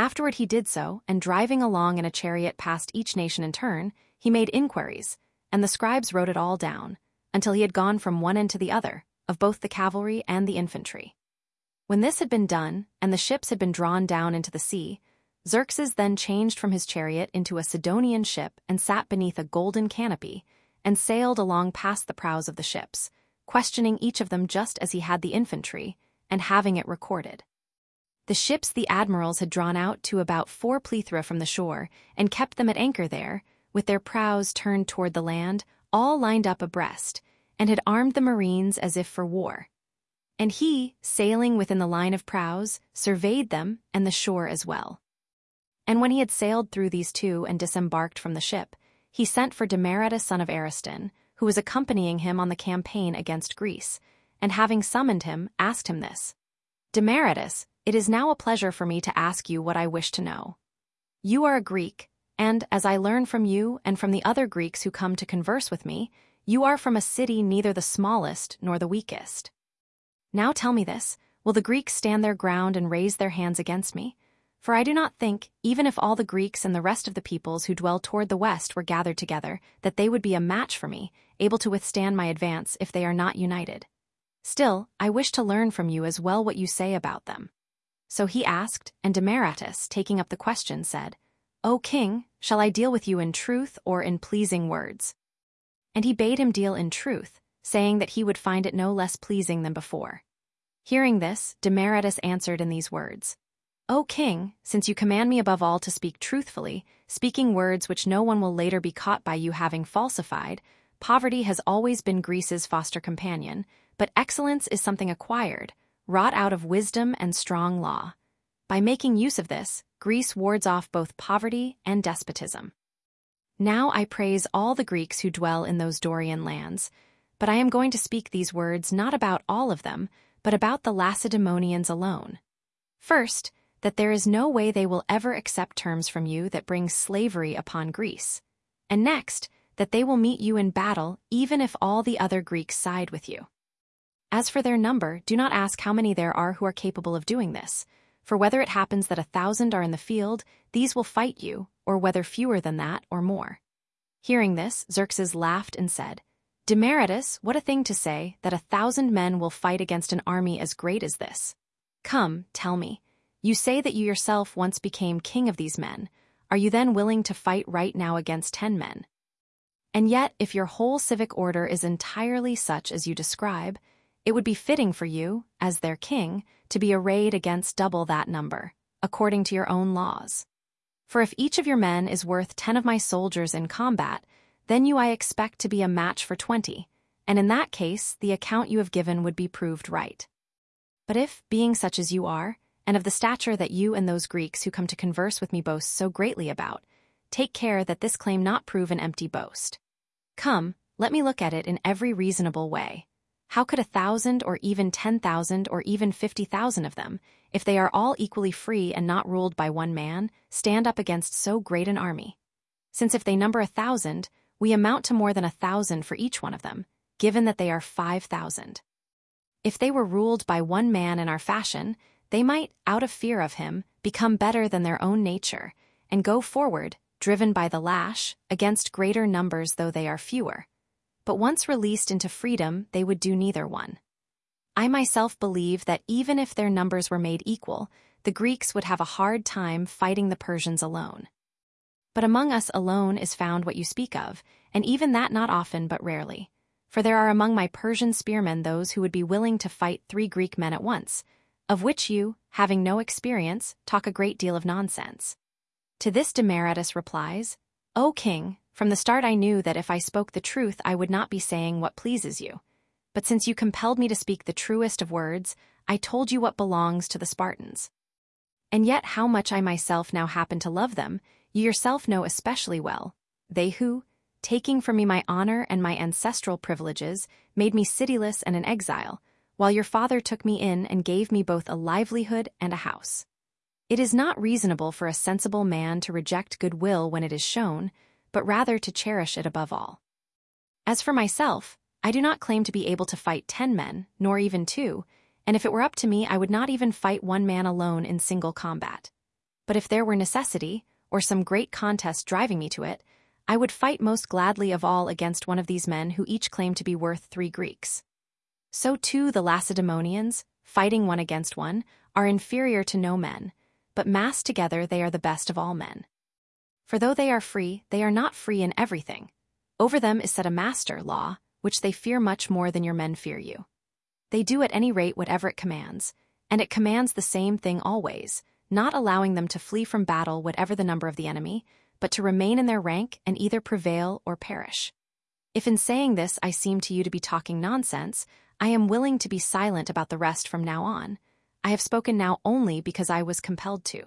Afterward he did so, and driving along in a chariot past each nation in turn, he made inquiries, and the scribes wrote it all down, until he had gone from one end to the other, of both the cavalry and the infantry. When this had been done, and the ships had been drawn down into the sea, Xerxes then changed from his chariot into a Sidonian ship and sat beneath a golden canopy, and sailed along past the prows of the ships, questioning each of them just as he had the infantry, and having it recorded. The ships the admirals had drawn out to about 4 plethra from the shore, and kept them at anchor there, with their prows turned toward the land, all lined up abreast, and had armed the marines as if for war. And he, sailing within the line of prows, surveyed them and the shore as well. And when he had sailed through these two and disembarked from the ship, he sent for Demaratus son of Ariston, who was accompanying him on the campaign against Greece, and having summoned him, asked him this: "Demaratus, it is now a pleasure for me to ask you what I wish to know. You are a Greek, and, as I learn from you and from the other Greeks who come to converse with me, you are from a city neither the smallest nor the weakest. Now tell me this, will the Greeks stand their ground and raise their hands against me? For I do not think, even if all the Greeks and the rest of the peoples who dwell toward the west were gathered together, that they would be a match for me, able to withstand my advance if they are not united. Still, I wish to learn from you as well what you say about them." So he asked, and Demaratus, taking up the question, said, "O king, shall I deal with you in truth or in pleasing words?" And he bade him deal in truth, saying that he would find it no less pleasing than before. Hearing this, Demaratus answered in these words: "O king, since you command me above all to speak truthfully, speaking words which no one will later be caught by you having falsified, poverty has always been Greece's foster companion, but excellence is something acquired, wrought out of wisdom and strong law. By making use of this, Greece wards off both poverty and despotism. Now I praise all the Greeks who dwell in those Dorian lands, but I am going to speak these words not about all of them, but about the Lacedaemonians alone. First, that there is no way they will ever accept terms from you that bring slavery upon Greece, and next, that they will meet you in battle even if all the other Greeks side with you. As for their number, do not ask how many there are who are capable of doing this, for whether it happens that 1,000 are in the field, these will fight you, or whether fewer than that or more." Hearing this, Xerxes laughed and said, "Demaratus, what a thing to say, that 1,000 men will fight against an army as great as this. Come, tell me, you say that you yourself once became king of these men. Are you then willing to fight right now against 10 men? And yet, if your whole civic order is entirely such as you describe, it would be fitting for you, as their king, to be arrayed against double that number, according to your own laws. For if each of your men is worth 10 of my soldiers in combat, then you I expect to be a match for 20, and in that case the account you have given would be proved right. But if, being such as you are, and of the stature that you and those Greeks who come to converse with me boast so greatly about, take care that this claim not prove an empty boast. Come, let me look at it in every reasonable way. How could 1,000 or even 10,000 or even 50,000 of them, if they are all equally free and not ruled by one man, stand up against so great an army? Since if they number 1,000, we amount to more than 1,000 for each one of them, given that they are 5,000. If they were ruled by one man in our fashion, they might, out of fear of him, become better than their own nature, and go forward, driven by the lash, against greater numbers though they are fewer. But once released into freedom, they would do neither one. I myself believe that even if their numbers were made equal, the Greeks would have a hard time fighting the Persians alone. But among us alone is found what you speak of, and even that not often but rarely. For there are among my Persian spearmen those who would be willing to fight 3 Greek men at once, of which you, having no experience, talk a great deal of nonsense." To this Demaratus replies, "O king, from the start I knew that if I spoke the truth I would not be saying what pleases you. But since you compelled me to speak the truest of words, I told you what belongs to the Spartans. And yet how much I myself now happen to love them, you yourself know especially well, they who, taking from me my honor and my ancestral privileges, made me cityless and an exile, while your father took me in and gave me both a livelihood and a house. It is not reasonable for a sensible man to reject goodwill when it is shown, but rather to cherish it above all. As for myself, I do not claim to be able to fight 10 men, nor even 2, and if it were up to me I would not even fight one man alone in single combat. But if there were necessity, or some great contest driving me to it, I would fight most gladly of all against one of these men who each claim to be worth 3 Greeks. So too the Lacedaemonians, fighting one against one, are inferior to no men, but massed together they are the best of all men. For though they are free, they are not free in everything. Over them is set a master law, which they fear much more than your men fear you. They do at any rate whatever it commands, and it commands the same thing always, not allowing them to flee from battle whatever the number of the enemy, but to remain in their rank and either prevail or perish. If in saying this I seem to you to be talking nonsense, I am willing to be silent about the rest from now on. I have spoken now only because I was compelled to.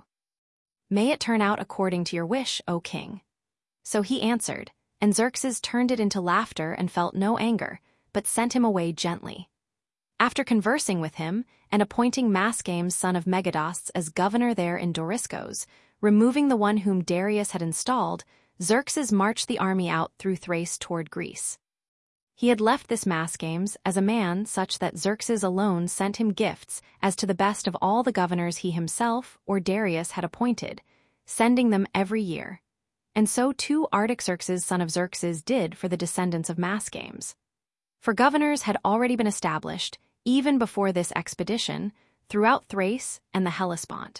May it turn out according to your wish, O king. So he answered, and Xerxes turned it into laughter and felt no anger, but sent him away gently. After conversing with him, and appointing Mascames son of Megadastes as governor there in Doriscos, removing the one whom Darius had installed, Xerxes marched the army out through Thrace toward Greece. He had left this Mascames as a man such that Xerxes alone sent him gifts as to the best of all the governors he himself or Darius had appointed, sending them every year. And so too Artaxerxes son of Xerxes did for the descendants of Mascames. For governors had already been established, even before this expedition, throughout Thrace and the Hellespont.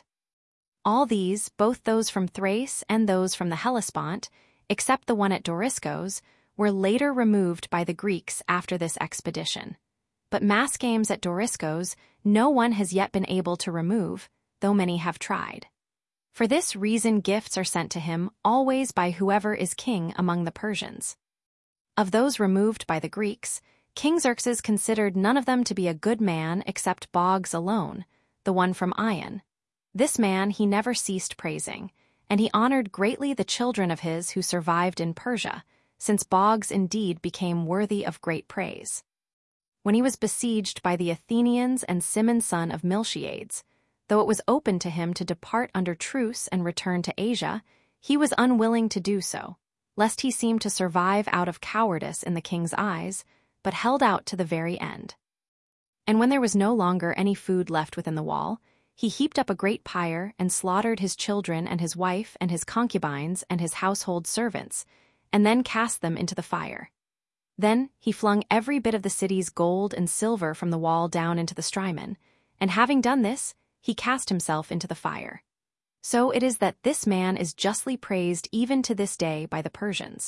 All these, both those from Thrace and those from the Hellespont, except the one at Doriscos, were later removed by the Greeks after this expedition. But Mascames at Doriscos no one has yet been able to remove, though many have tried. For this reason gifts are sent to him always by whoever is king among the Persians. Of those removed by the Greeks, King Xerxes considered none of them to be a good man except Boggs alone, the one from Ion. This man he never ceased praising, and he honored greatly the children of his who survived in Persia, since Boggs indeed became worthy of great praise. When he was besieged by the Athenians and Simon's son of Miltiades, though it was open to him to depart under truce and return to Asia, he was unwilling to do so, lest he seem to survive out of cowardice in the king's eyes, but held out to the very end. And when there was no longer any food left within the wall, he heaped up a great pyre and slaughtered his children and his wife and his concubines and his household servants, and then cast them into the fire. Then he flung every bit of the city's gold and silver from the wall down into the Strymon, and having done this, he cast himself into the fire. So it is that this man is justly praised even to this day by the Persians.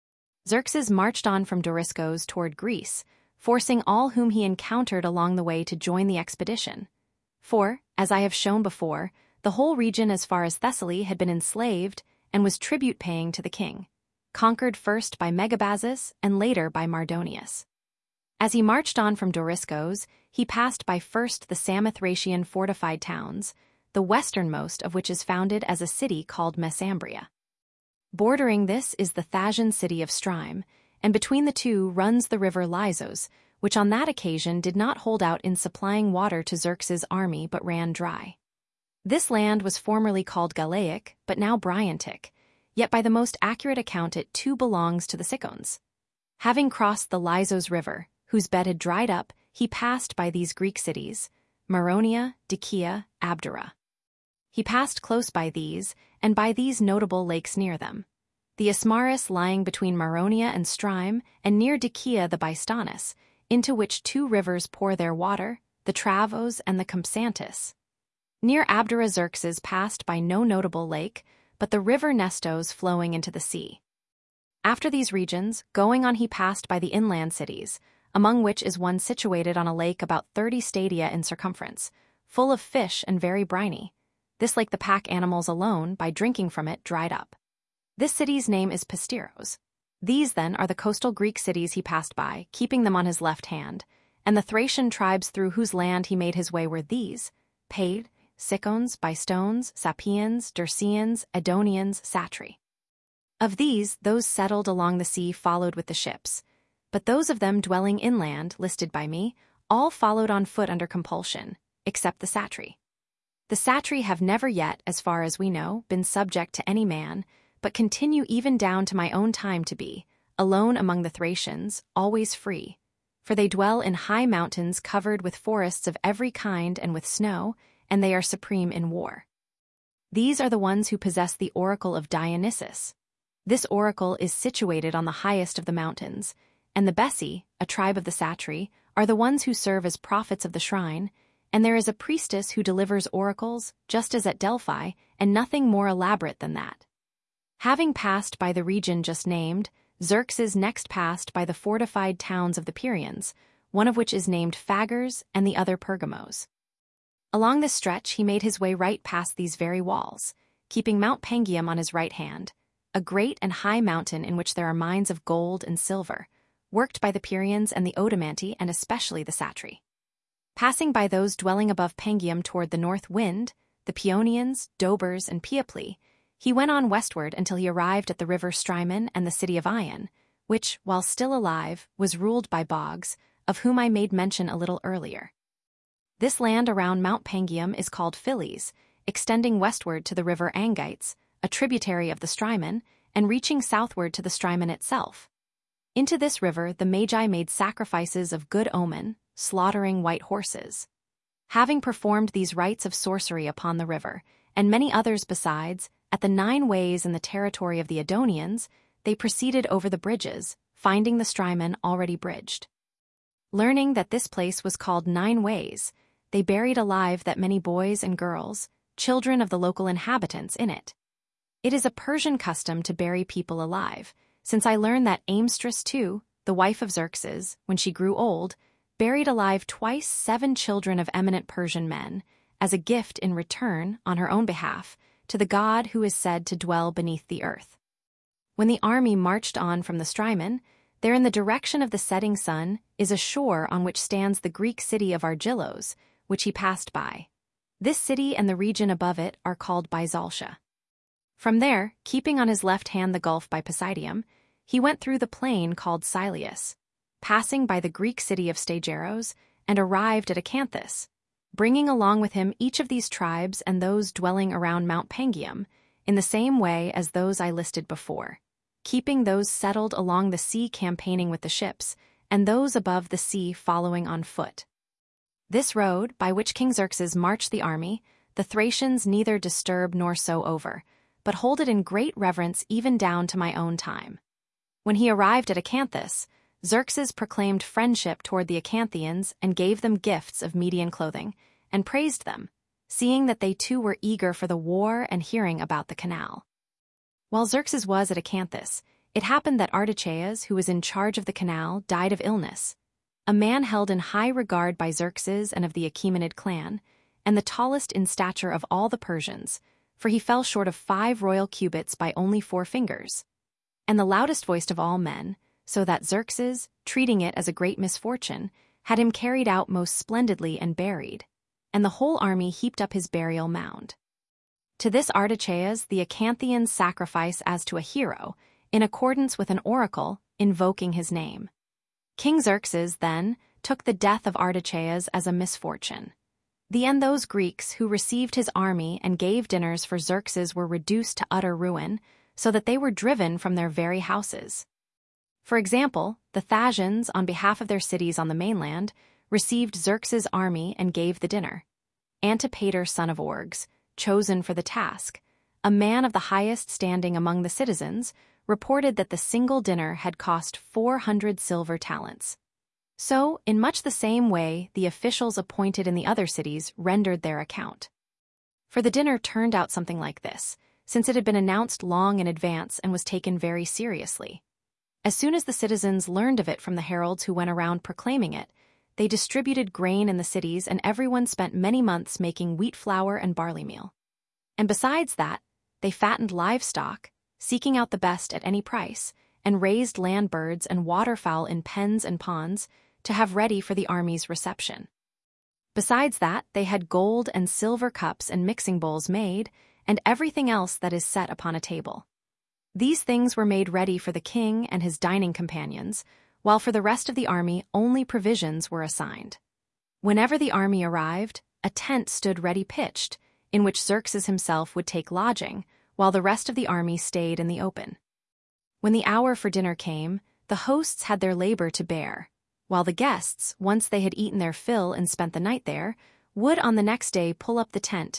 Xerxes marched on from Doriscos toward Greece, forcing all whom he encountered along the way to join the expedition. For, as I have shown before, the whole region as far as Thessaly had been enslaved and was tribute-paying to the king, conquered first by Megabazus and later by Mardonius. As he marched on from Doriscos, he passed by first the Samothracian fortified towns, the westernmost of which is founded as a city called Mesambria. Bordering this is the Thasian city of Stryme, and between the two runs the river Lysos, which on that occasion did not hold out in supplying water to Xerxes' army but ran dry. This land was formerly called Galaic, but now Bryantic, yet by the most accurate account it too belongs to the Sicons. Having crossed the Lysos river, whose bed had dried up, he passed by these Greek cities, Maronia, Dicia, Abdera. He passed close by these, and by these notable lakes near them. The Ismarus lying between Maronia and Stryme, and near Dicia the Bistanus, into which 2 rivers pour their water, the Travos and the Compsantis. Near Abdera Xerxes passed by no notable lake, but the river Nestos flowing into the sea. After these regions, going on he passed by the inland cities, among which is one situated on a lake about 30 stadia in circumference, full of fish and very briny. This lake the pack animals alone, by drinking from it, dried up. This city's name is Pisteros. These, then, are the coastal Greek cities he passed by, keeping them on his left hand, and the Thracian tribes through whose land he made his way were these: Paid, Sicons, Bistones, Sapians, Dercians, Edonians, Satri. Of these, those settled along the sea followed with the ships, but those of them dwelling inland, listed by me, all followed on foot under compulsion, except the Satri. The Satri have never yet, as far as we know, been subject to any man, but continue even down to my own time to be, alone among the Thracians, always free, for they dwell in high mountains covered with forests of every kind and with snow, and they are supreme in war. These are the ones who possess the Oracle of Dionysus. This oracle is situated on the highest of the mountains, and the Bessi, a tribe of the Satri, are the ones who serve as prophets of the shrine, and there is a priestess who delivers oracles, just as at Delphi, and nothing more elaborate than that. Having passed by the region just named, Xerxes next passed by the fortified towns of the Pyrians, one of which is named Phagars and the other Pergamos. Along this stretch he made his way right past these very walls, keeping Mount Pangium on his right hand, a great and high mountain in which there are mines of gold and silver, worked by the Pyrians and the Odomanti and especially the Satri. Passing by those dwelling above Pangium toward the north wind, the Paeonians, Dobers, and Piopli, he went on westward until he arrived at the river Strymon and the city of Ion, which, while still alive, was ruled by Bogs, of whom I made mention a little earlier. This land around Mount Pangium is called Philes, extending westward to the river Angites, a tributary of the Strymon, and reaching southward to the Strymon itself. Into this river the Magi made sacrifices of good omen, slaughtering white horses. Having performed these rites of sorcery upon the river, and many others besides, at the 9 ways in the territory of the Edonians, they proceeded over the bridges, finding the Strymon already bridged. Learning that this place was called 9 ways, they buried alive that many boys and girls, children of the local inhabitants, in it. It is a Persian custom to bury people alive, since I learned that Amstress too, the wife of Xerxes, when she grew old, buried alive twice 7 children of eminent Persian men, as a gift in return, on her own behalf, to the god who is said to dwell beneath the earth. When the army marched on from the Strymon, there in the direction of the setting sun is a shore on which stands the Greek city of Argilos, which he passed by. This city and the region above it are called Bisaltia. From there, keeping on his left hand the gulf by Pisidium, he went through the plain called Silius, passing by the Greek city of Stageros, and arrived at Acanthus, bringing along with him each of these tribes and those dwelling around Mount Pangium, in the same way as those I listed before, keeping those settled along the sea campaigning with the ships, and those above the sea following on foot. This road, by which King Xerxes marched the army, the Thracians neither disturb nor sow over, but hold it in great reverence even down to my own time. When he arrived at Acanthus, Xerxes proclaimed friendship toward the Acanthians and gave them gifts of Median clothing, and praised them, seeing that they too were eager for the war and hearing about the canal. While Xerxes was at Acanthus, it happened that Artachaeus, who was in charge of the canal, died of illness, a man held in high regard by Xerxes and of the Achaemenid clan, and the tallest in stature of all the Persians, for he fell short of 5 royal cubits by only 4 fingers, and the loudest voiced of all men, so that Xerxes, treating it as a great misfortune, had him carried out most splendidly and buried, and the whole army heaped up his burial mound. To this Artachaeus the Acanthians sacrifice as to a hero, in accordance with an oracle, invoking his name. King Xerxes, then, took the death of Artachaeus as a misfortune. Those Greeks who received his army and gave dinners for Xerxes were reduced to utter ruin, so that they were driven from their very houses. For example, the Thasians, on behalf of their cities on the mainland, received Xerxes' army and gave the dinner. Antipater, son of Orges, chosen for the task, a man of the highest standing among the citizens, reported that the single dinner had cost 400 silver talents. So, in much the same way, the officials appointed in the other cities rendered their account. For the dinner turned out something like this, since it had been announced long in advance and was taken very seriously. As soon as the citizens learned of it from the heralds who went around proclaiming it, they distributed grain in the cities, and everyone spent many months making wheat flour and barley meal. And besides that, they fattened livestock, seeking out the best at any price, and raised land birds and waterfowl in pens and ponds, to have ready for the army's reception. Besides that, they had gold and silver cups and mixing bowls made, and everything else that is set upon a table. These things were made ready for the king and his dining companions, while for the rest of the army only provisions were assigned. Whenever the army arrived, a tent stood ready pitched, in which Xerxes himself would take lodging, while the rest of the army stayed in the open. When the hour for dinner came, the hosts had their labor to bear, while the guests, once they had eaten their fill and spent the night there, would on the next day pull up the tent,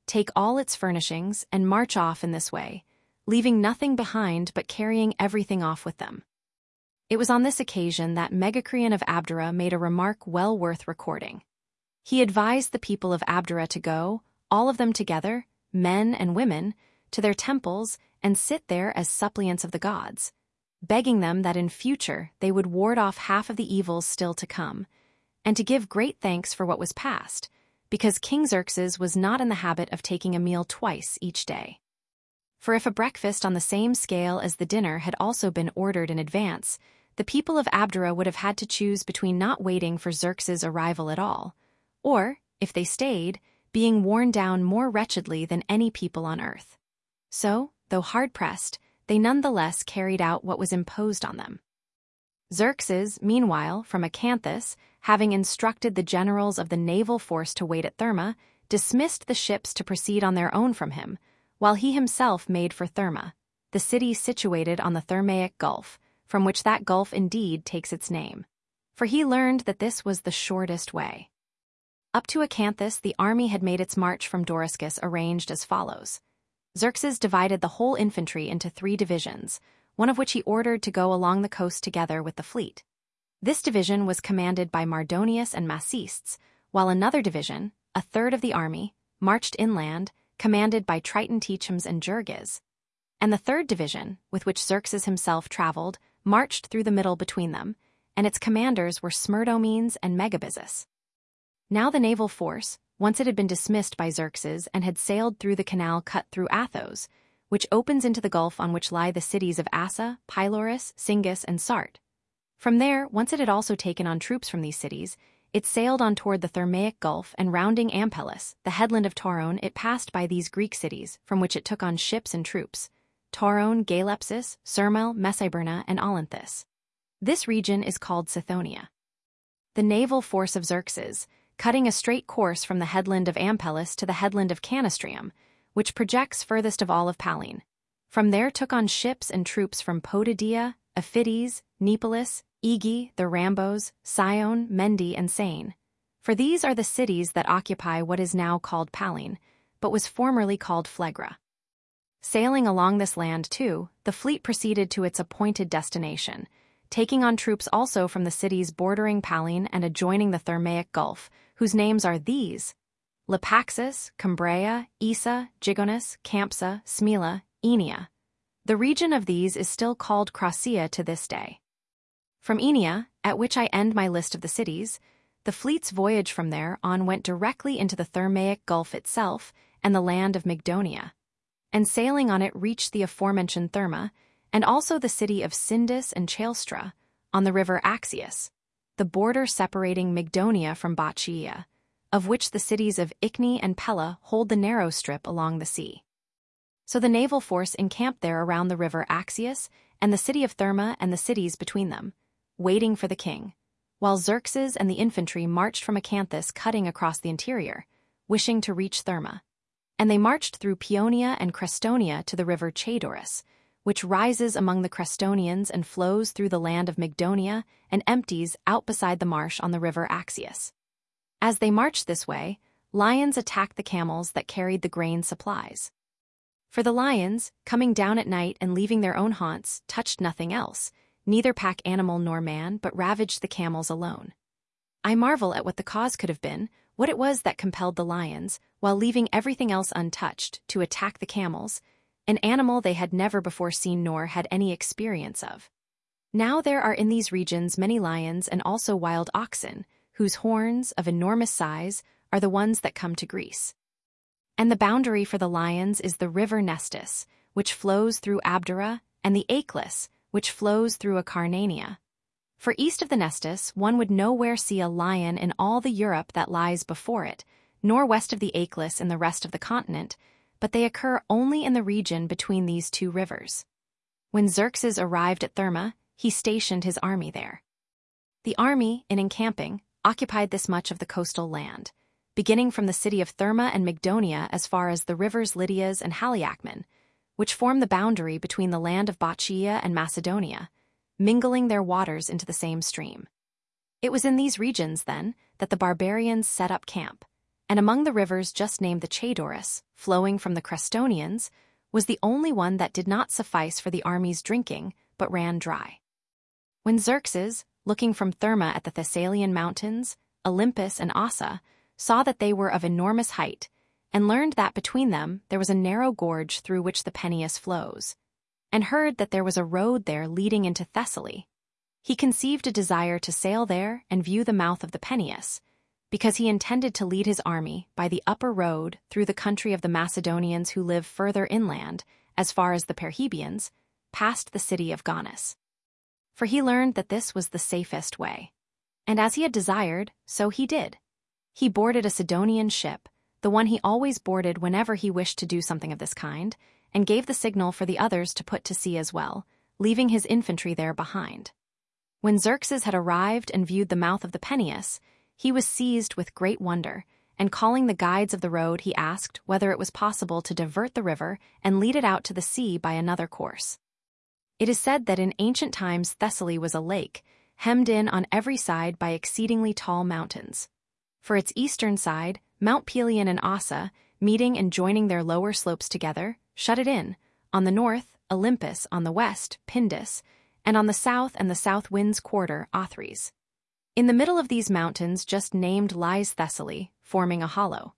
take all its furnishings, and march off in this way, leaving nothing behind but carrying everything off with them. It was on this occasion that Megacrian of Abdera made a remark well worth recording. He advised the people of Abdera to go, all of them together, men and women, to their temples and sit there as suppliants of the gods, begging them that in future they would ward off half of the evils still to come, and to give great thanks for what was past, because King Xerxes was not in the habit of taking a meal twice each day. For if a breakfast on the same scale as the dinner had also been ordered in advance, the people of Abdera would have had to choose between not waiting for Xerxes' arrival at all, or, if they stayed, being worn down more wretchedly than any people on earth. So, though hard-pressed, they nonetheless carried out what was imposed on them. Xerxes, meanwhile, from Acanthus, having instructed the generals of the naval force to wait at Therma, dismissed the ships to proceed on their own from him, while he himself made for Therma, the city situated on the Thermaic Gulf, from which that gulf indeed takes its name, for he learned that this was the shortest way. Up to Acanthus the army had made its march from Doriscus arranged as follows. Xerxes divided the whole infantry into 3 divisions, one of which he ordered to go along the coast together with the fleet. This division was commanded by Mardonius and Macestes, while another division, a third of the army, marched inland, commanded by Triton Teachums and Jurges. And the third division, with which Xerxes himself traveled, marched through the middle between them, and its commanders were Smyrdomenes and Megabyzus. Now the naval force, once it had been dismissed by Xerxes and had sailed through the canal cut through Athos, which opens into the gulf on which lie the cities of Assa, Pylorus, Singus, and Sart. From there, once it had also taken on troops from these cities, it sailed on toward the Thermaic Gulf, and rounding Ampelus, the headland of Torone, it passed by these Greek cities, from which it took on ships and troops, Torone, Galepsis, Sermel, Messaiberna, and Olynthus. This region is called Sithonia. The naval force of Xerxes, cutting a straight course from the headland of Ampelus to the headland of Canastrium, which projects furthest of all of Pallene. From there took on ships and troops from Potidaea, Aphides, Neapolis, Aegae, the Rambos, Sion, Mendi, and Sane. For these are the cities that occupy what is now called Pallene, but was formerly called Phlegra. Sailing along this land, too, the fleet proceeded to its appointed destination, taking on troops also from the cities bordering Pallene and adjoining the Thermaic Gulf, whose names are these: Lepaxus, Cambria, Issa, Gigonus, Campsa, Smela, Enea. The region of these is still called Crassia to this day. From Enea, at which I end my list of the cities, the fleet's voyage from there on went directly into the Thermaic Gulf itself and the land of Mygdonia, and sailing on it reached the aforementioned Therma, and also the city of Sindus and Chalestra, on the river Axius, the border separating Mygdonia from Bacchaea, of which the cities of Ichne and Pella hold the narrow strip along the sea. So the naval force encamped there around the river Axius and the city of Therma and the cities between them, waiting for the king, while Xerxes and the infantry marched from Acanthus cutting across the interior, wishing to reach Therma. And they marched through Paeonia and Crestonia to the river Chaedorus, which rises among the Crestonians and flows through the land of Mygdonia and empties out beside the marsh on the river Axius. As they marched this way, lions attacked the camels that carried the grain supplies. For the lions, coming down at night and leaving their own haunts, touched nothing else, neither pack animal nor man, but ravaged the camels alone. I marvel at what the cause could have been, what it was that compelled the lions, while leaving everything else untouched, to attack the camels, an animal they had never before seen nor had any experience of. Now there are in these regions many lions and also wild oxen, whose horns, of enormous size, are the ones that come to Greece. And the boundary for the lions is the river Nestus, which flows through Abdera, and the Achelous, which flows through Acarnania. For east of the Nestus one would nowhere see a lion in all the Europe that lies before it, nor west of the Achelous in the rest of the continent, but they occur only in the region between these 2 rivers. When Xerxes arrived at Therma, he stationed his army there. The army, in encamping, occupied this much of the coastal land, beginning from the city of Therma and Mygdonia as far as the rivers Lydias and Haliacmon, which form the boundary between the land of Bacchaea and Macedonia, mingling their waters into the same stream. It was in these regions, then, that the barbarians set up camp, and among the rivers just named the Chaedoris, flowing from the Crestonians, was the only one that did not suffice for the army's drinking, but ran dry. When Xerxes, looking from Therma at the Thessalian mountains, Olympus and Ossa, saw that they were of enormous height, and learned that between them there was a narrow gorge through which the Peneus flows, and heard that there was a road there leading into Thessaly, he conceived a desire to sail there and view the mouth of the Peneus, because he intended to lead his army by the upper road through the country of the Macedonians who live further inland, as far as the Perrhaebians, past the city of Gonus. For he learned that this was the safest way. And as he had desired, so he did. He boarded a Sidonian ship, the one he always boarded whenever he wished to do something of this kind, and gave the signal for the others to put to sea as well, leaving his infantry there behind. When Xerxes had arrived and viewed the mouth of the Peneus, he was seized with great wonder, and calling the guides of the road, he asked whether it was possible to divert the river and lead it out to the sea by another course. It is said that in ancient times Thessaly was a lake, hemmed in on every side by exceedingly tall mountains. For its eastern side, Mount Pelion and Ossa, meeting and joining their lower slopes together, shut it in. On the north, Olympus; on the west, Pindus; and on the south and the south wind's quarter, Othries. In the middle of these mountains just named lies Thessaly, forming a hollow.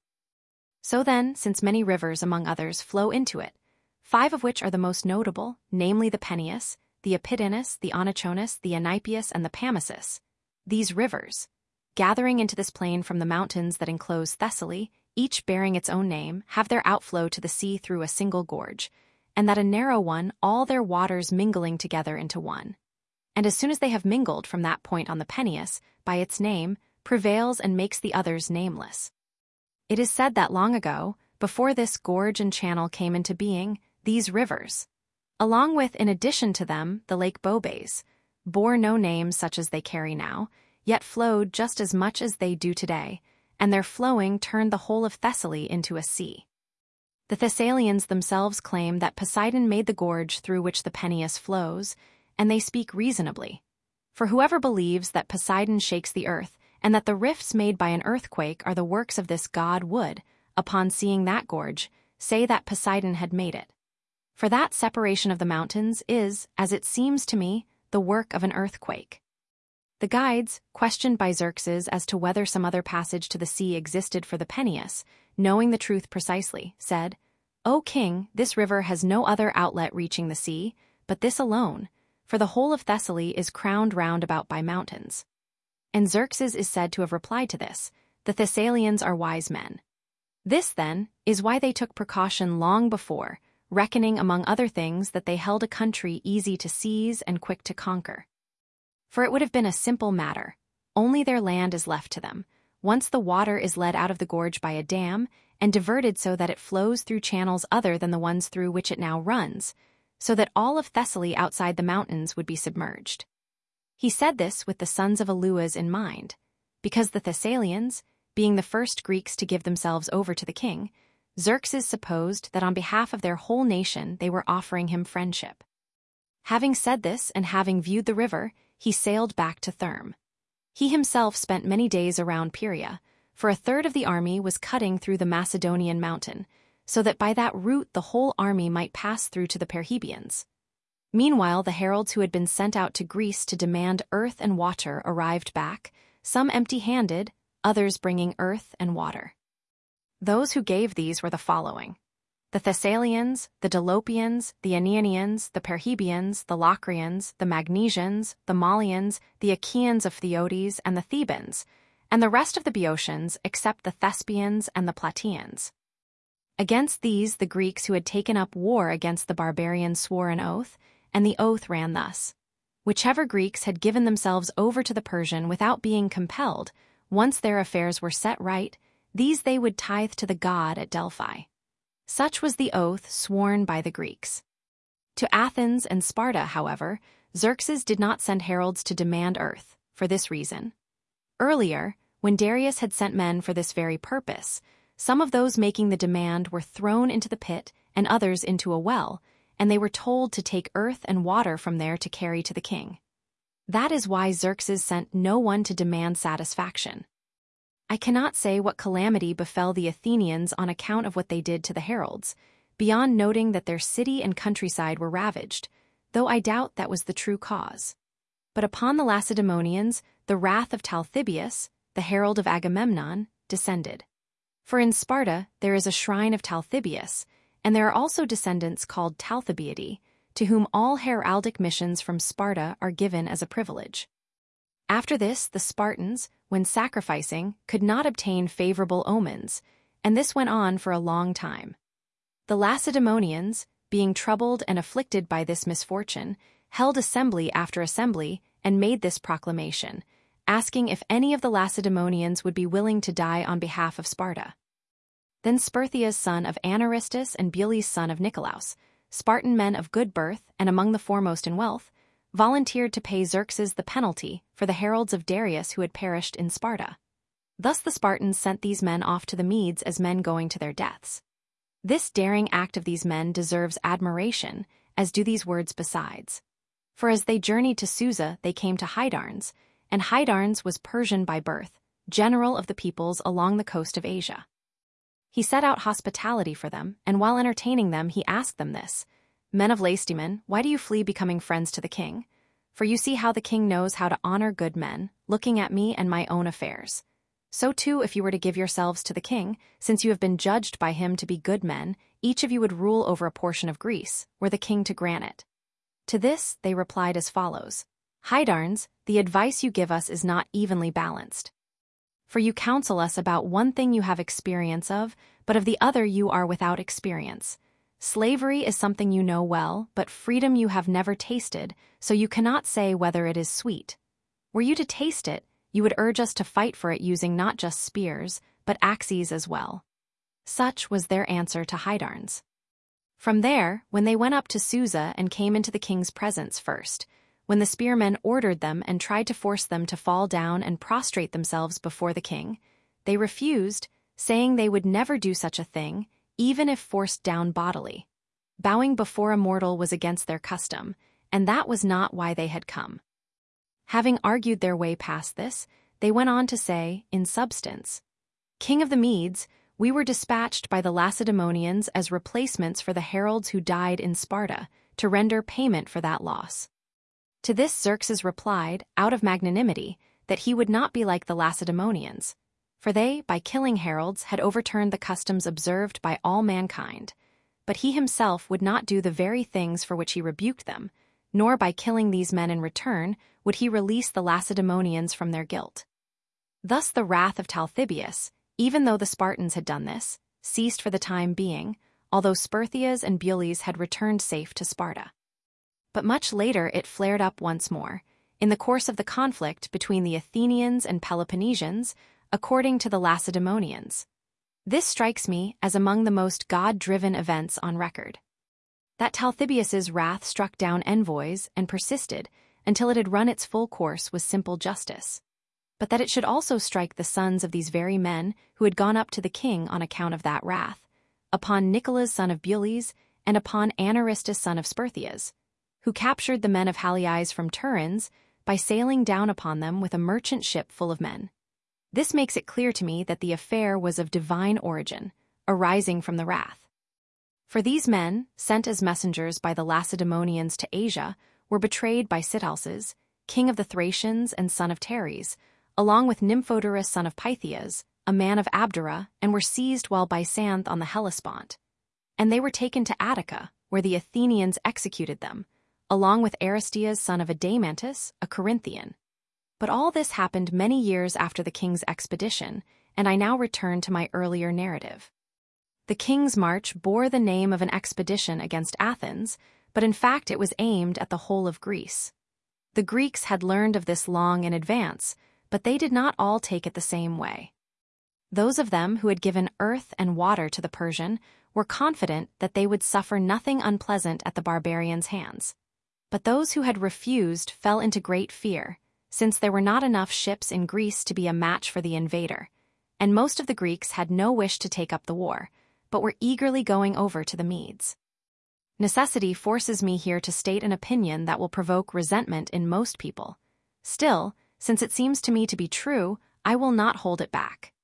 So then, since many rivers, among others, flow into it, 5 of which are the most notable, namely the Peneus, the Apidanus, the Onochonis, the Enipeus, and the Pamesus, these rivers, gathering into this plain from the mountains that enclose Thessaly, each bearing its own name, have their outflow to the sea through a single gorge, and that a narrow one, all their waters mingling together into one. And as soon as they have mingled from that point on the Peneus, by its name, prevails and makes the others nameless. It is said that long ago, before this gorge and channel came into being, these rivers, along with, in addition to them, the Lake Bobes, bore no names such as they carry now, yet flowed just as much as they do today, and their flowing turned the whole of Thessaly into a sea. The Thessalians themselves claim that Poseidon made the gorge through which the Peneus flows, and they speak reasonably. For whoever believes that Poseidon shakes the earth, and that the rifts made by an earthquake are the works of this god would, upon seeing that gorge, say that Poseidon had made it. For that separation of the mountains is, as it seems to me, the work of an earthquake. The guides, questioned by Xerxes as to whether some other passage to the sea existed for the Peneus, knowing the truth precisely, said, "O king, this river has no other outlet reaching the sea, but this alone, for the whole of Thessaly is crowned round about by mountains." And Xerxes is said to have replied to this, "The Thessalians are wise men." This, then, is why they took precaution long before, reckoning among other things that they held a country easy to seize and quick to conquer. For it would have been a simple matter. Only their land is left to them, once the water is led out of the gorge by a dam and diverted so that it flows through channels other than the ones through which it now runs, so that all of Thessaly outside the mountains would be submerged. He said this with the sons of Aluas in mind, because the Thessalians, being the first Greeks to give themselves over to the king, Xerxes supposed that on behalf of their whole nation they were offering him friendship. Having said this and having viewed the river, he sailed back to Therm. He himself spent many days around Pieria, for a third of the army was cutting through the Macedonian mountain, so that by that route the whole army might pass through to the Perrhaebians. Meanwhile, the heralds who had been sent out to Greece to demand earth and water arrived back, some empty-handed, others bringing earth and water. Those who gave these were the following: the Thessalians, the Dolopians, the Aeneanians, the Perrhaebians, the Locrians, the Magnesians, the Malians, the Achaeans of Theodes, and the Thebans, and the rest of the Boeotians except the Thespians and the Plataeans. Against these the Greeks who had taken up war against the barbarians swore an oath, and the oath ran thus: whichever Greeks had given themselves over to the Persian without being compelled, once their affairs were set right, these they would tithe to the god at Delphi. Such was the oath sworn by the Greeks. To Athens and Sparta, however, Xerxes did not send heralds to demand earth, for this reason. Earlier, when Darius had sent men for this very purpose, some of those making the demand were thrown into the pit and others into a well, and they were told to take earth and water from there to carry to the king. That is why Xerxes sent no one to demand satisfaction. I cannot say what calamity befell the Athenians on account of what they did to the heralds, beyond noting that their city and countryside were ravaged, though I doubt that was the true cause. But upon the Lacedaemonians the wrath of Talthybius, the herald of Agamemnon, descended. For in Sparta there is a shrine of Talthybius, and there are also descendants called Talthybiadae, to whom all heraldic missions from Sparta are given as a privilege. After this, the Spartans, when sacrificing, could not obtain favorable omens, and this went on for a long time. The Lacedaemonians, being troubled and afflicted by this misfortune, held assembly after assembly and made this proclamation, asking if any of the Lacedaemonians would be willing to die on behalf of Sparta. Then Sperthia's son of Anaristus and Bules' son of Nicolaus, Spartan men of good birth and among the foremost in wealth, volunteered to pay Xerxes the penalty for the heralds of Darius who had perished in Sparta. Thus the Spartans sent these men off to the Medes as men going to their deaths. This daring act of these men deserves admiration, as do these words besides. For as they journeyed to Susa, they came to Hydarnes, and Hydarnes was Persian by birth, general of the peoples along the coast of Asia. He set out hospitality for them, and while entertaining them he asked them this, "Men of Lacedaemon, why do you flee becoming friends to the king? For you see how the king knows how to honor good men, looking at me and my own affairs. So too, if you were to give yourselves to the king, since you have been judged by him to be good men, each of you would rule over a portion of Greece, were the king to grant it." To this they replied as follows, "Hydarnes, the advice you give us is not evenly balanced. For you counsel us about one thing you have experience of, but of the other you are without experience. Slavery is something you know well, but freedom you have never tasted, so you cannot say whether it is sweet. Were you to taste it, you would urge us to fight for it using not just spears, but axes as well." Such was their answer to Hydarnes. From there, when they went up to Susa and came into the king's presence first, when the spearmen ordered them and tried to force them to fall down and prostrate themselves before the king, they refused, saying they would never do such a thing, even if forced down bodily. Bowing before a mortal was against their custom, and that was not why they had come. Having argued their way past this, they went on to say, in substance, "King of the Medes, we were dispatched by the Lacedaemonians as replacements for the heralds who died in Sparta, to render payment for that loss." To this Xerxes replied, out of magnanimity, that he would not be like the Lacedaemonians, for they, by killing heralds, had overturned the customs observed by all mankind, but he himself would not do the very things for which he rebuked them, nor by killing these men in return would he release the Lacedaemonians from their guilt. Thus the wrath of Talthybius, even though the Spartans had done this, ceased for the time being, although Sperthias and Bules had returned safe to Sparta. But much later it flared up once more, in the course of the conflict between the Athenians and Peloponnesians, according to the Lacedaemonians. This strikes me as among the most God-driven events on record. That Talthybius's wrath struck down envoys and persisted until it had run its full course was simple justice. But that it should also strike the sons of these very men who had gone up to the king on account of that wrath, upon Nicolaus son of Bules and upon Anaristus son of Sperthias, who captured the men of Haliais from Turins by sailing down upon them with a merchant ship full of men. This makes it clear to me that the affair was of divine origin, arising from the wrath. For these men, sent as messengers by the Lacedaemonians to Asia, were betrayed by Sitalces, king of the Thracians and son of Teres, along with Nymphodorus son of Pythias, a man of Abdera, and were seized while by Xanth on the Hellespont. And they were taken to Attica, where the Athenians executed them, along with Aristeas son of Adamantus, a Corinthian. But all this happened many years after the king's expedition, and I now return to my earlier narrative. The king's march bore the name of an expedition against Athens, but in fact it was aimed at the whole of Greece. The Greeks had learned of this long in advance, but they did not all take it the same way. Those of them who had given earth and water to the Persian were confident that they would suffer nothing unpleasant at the barbarians' hands. But those who had refused fell into great fear, since there were not enough ships in Greece to be a match for the invader, and most of the Greeks had no wish to take up the war, but were eagerly going over to the Medes. Necessity forces me here to state an opinion that will provoke resentment in most people. Still, since it seems to me to be true, I will not hold it back.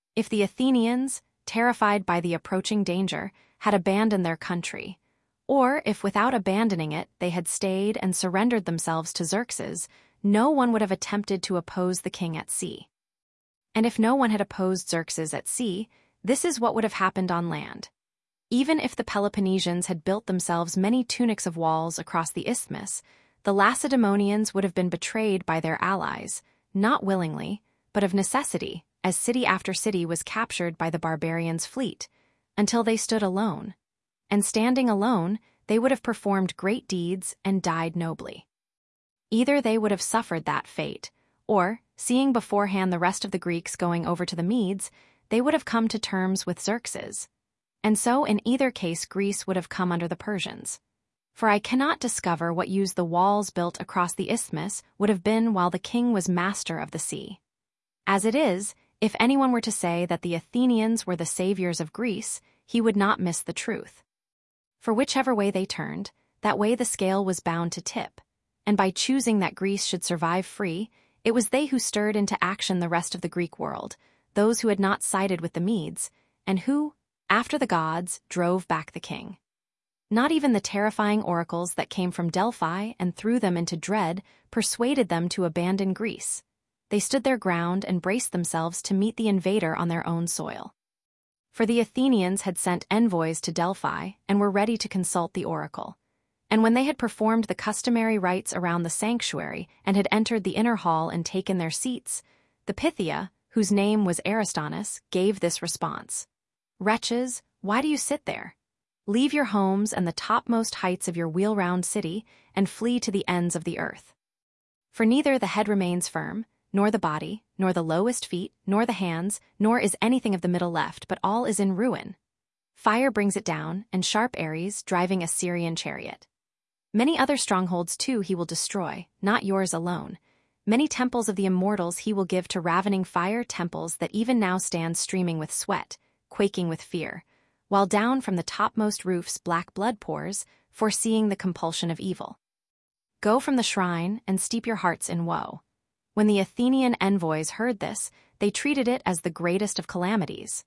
If the Athenians, terrified by the approaching danger, had abandoned their country, or if without abandoning it they had stayed and surrendered themselves to Xerxes, no one would have attempted to oppose the king at sea. And if no one had opposed Xerxes at sea, this is what would have happened on land. Even if the Peloponnesians had built themselves many tunics of walls across the isthmus, the Lacedaemonians would have been betrayed by their allies, not willingly, but of necessity, as city after city was captured by the barbarians' fleet, until they stood alone. And standing alone, they would have performed great deeds and died nobly. Either they would have suffered that fate, or, seeing beforehand the rest of the Greeks going over to the Medes, they would have come to terms with Xerxes. And so in either case Greece would have come under the Persians. For I cannot discover what use the walls built across the isthmus would have been while the king was master of the sea. As it is, if anyone were to say that the Athenians were the saviors of Greece, he would not miss the truth. For whichever way they turned, that way the scale was bound to tip, and by choosing that Greece should survive free, it was they who stirred into action the rest of the Greek world, those who had not sided with the Medes, and who, after the gods, drove back the king. Not even the terrifying oracles that came from Delphi and threw them into dread persuaded them to abandon Greece. They stood their ground and braced themselves to meet the invader on their own soil. For the Athenians had sent envoys to Delphi and were ready to consult the oracle. And when they had performed the customary rites around the sanctuary and had entered the inner hall and taken their seats, the Pythia, whose name was Aristonus, gave this response: "Wretches, why do you sit there? Leave your homes and the topmost heights of your wheel-round city and flee to the ends of the earth. For neither the head remains firm, nor the body, nor the lowest feet, nor the hands, nor is anything of the middle left, but all is in ruin. Fire brings it down, and sharp Ares driving a Syrian chariot. Many other strongholds too he will destroy, not yours alone. Many temples of the immortals he will give to ravening fire, temples that even now stand streaming with sweat, quaking with fear, while down from the topmost roofs black blood pours, foreseeing the compulsion of evil. Go from the shrine and steep your hearts in woe." When the Athenian envoys heard this, they treated it as the greatest of calamities.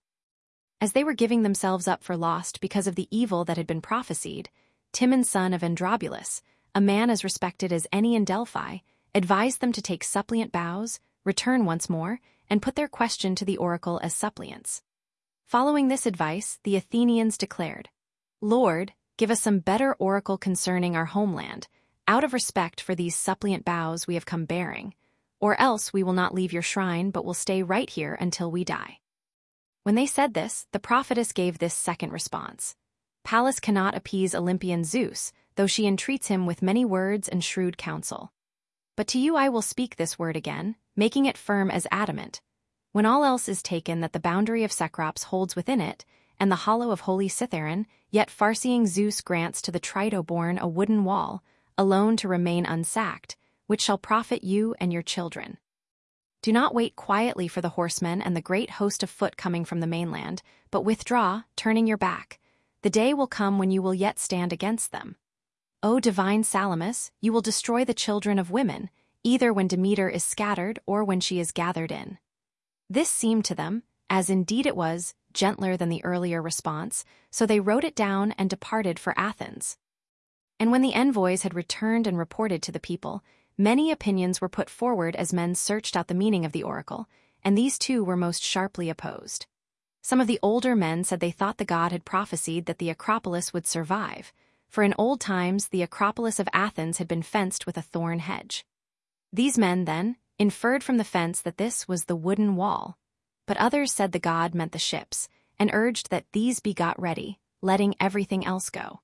As they were giving themselves up for lost because of the evil that had been prophesied, Timon son of Androbulus, a man as respected as any in Delphi, advised them to take suppliant bows, return once more, and put their question to the oracle as suppliants. Following this advice, the Athenians declared, "Lord, give us some better oracle concerning our homeland. Out of respect for these suppliant bows we have come bearing. Or else we will not leave your shrine but will stay right here until we die." When they said this, the prophetess gave this second response: "Pallas cannot appease Olympian Zeus, though she entreats him with many words and shrewd counsel. But to you I will speak this word again, making it firm as adamant. When all else is taken that the boundary of Cecrops holds within it, and the hollow of holy Cithaeron, yet farseeing Zeus grants to the Trito-born a wooden wall, alone to remain unsacked, which shall profit you and your children. Do not wait quietly for the horsemen and the great host of foot coming from the mainland, but withdraw, turning your back. The day will come when you will yet stand against them. O divine Salamis, you will destroy the children of women, either when Demeter is scattered or when she is gathered in." This seemed to them, as indeed it was, gentler than the earlier response, so they wrote it down and departed for Athens. And when the envoys had returned and reported to the people, many opinions were put forward as men searched out the meaning of the oracle, and these too were most sharply opposed. Some of the older men said they thought the god had prophesied that the Acropolis would survive, for in old times the Acropolis of Athens had been fenced with a thorn hedge. These men, then, inferred from the fence that this was the wooden wall, but others said the god meant the ships, and urged that these be got ready, letting everything else go.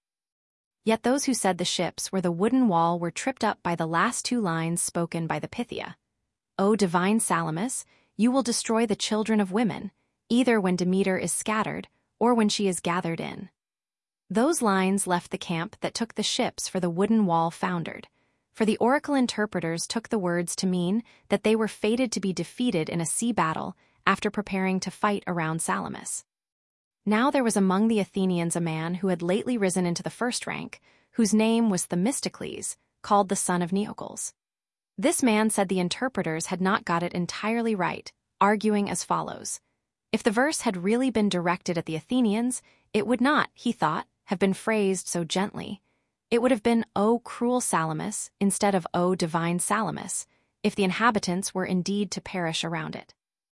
Yet those who said the ships were the wooden wall were tripped up by the last two lines spoken by the Pythia. "O divine Salamis, you will destroy the children of women, either when Demeter is scattered or when she is gathered in." Those lines left the camp that took the ships for the wooden wall foundered, for the oracle interpreters took the words to mean that they were fated to be defeated in a sea battle after preparing to fight around Salamis. Now there was among the Athenians a man who had lately risen into the first rank, whose name was Themistocles, called the son of Neocles. This man said the interpreters had not got it entirely right, arguing as follows: If the verse had really been directed at the Athenians, it would not, he thought, have been phrased so gently. It would have been, "O cruel Salamis," instead of "O divine Salamis," if the inhabitants were indeed to perish around it.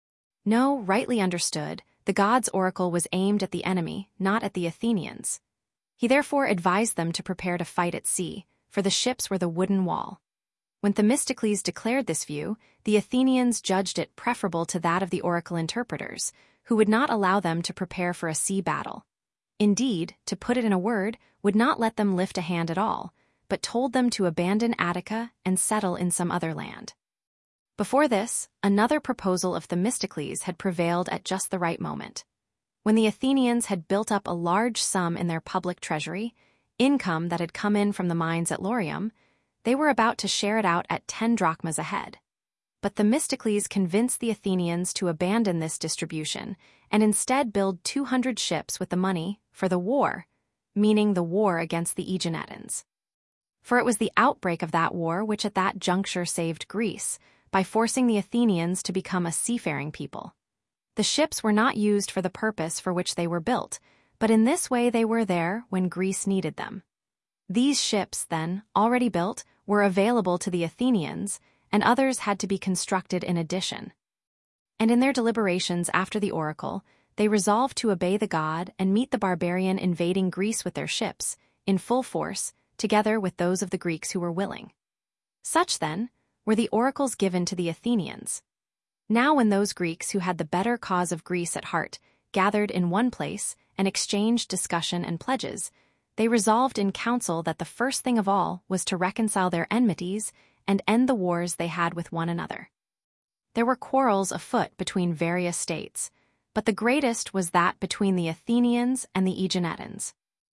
No, rightly understood, the god's oracle was aimed at the enemy, not at the Athenians. He therefore advised them to prepare to fight at sea, for the ships were the wooden wall. When Themistocles declared this view, the Athenians judged it preferable to that of the oracle interpreters, who would not allow them to prepare for a sea battle. Indeed, to put it in a word, would not let them lift a hand at all, but told them to abandon Attica and settle in some other land. Before this, another proposal of Themistocles had prevailed at just the right moment. When the Athenians had built up a large sum in their public treasury, income that had come in from the mines at Laurium, they were about to share it out at 10 drachmas a head. But Themistocles convinced the Athenians to abandon this distribution and instead build 200 ships with the money for the war, meaning the war against the Aeginetans. For it was the outbreak of that war which at that juncture saved Greece, by forcing the Athenians to become a seafaring people. The ships were not used for the purpose for which they were built, but in this way they were there when Greece needed them. These ships, then, already built, were available to the Athenians, and others had to be constructed in addition. And in their deliberations after the oracle, they resolved to obey the god and meet the barbarian invading Greece with their ships, in full force, together with those of the Greeks who were willing. Such, then, were the oracles given to the Athenians. Now when those Greeks who had the better cause of Greece at heart gathered in one place and exchanged discussion and pledges, they resolved in council that the first thing of all was to reconcile their enmities and end the wars they had with one another. There were quarrels afoot between various states, but the greatest was that between the Athenians and the Aeginetans.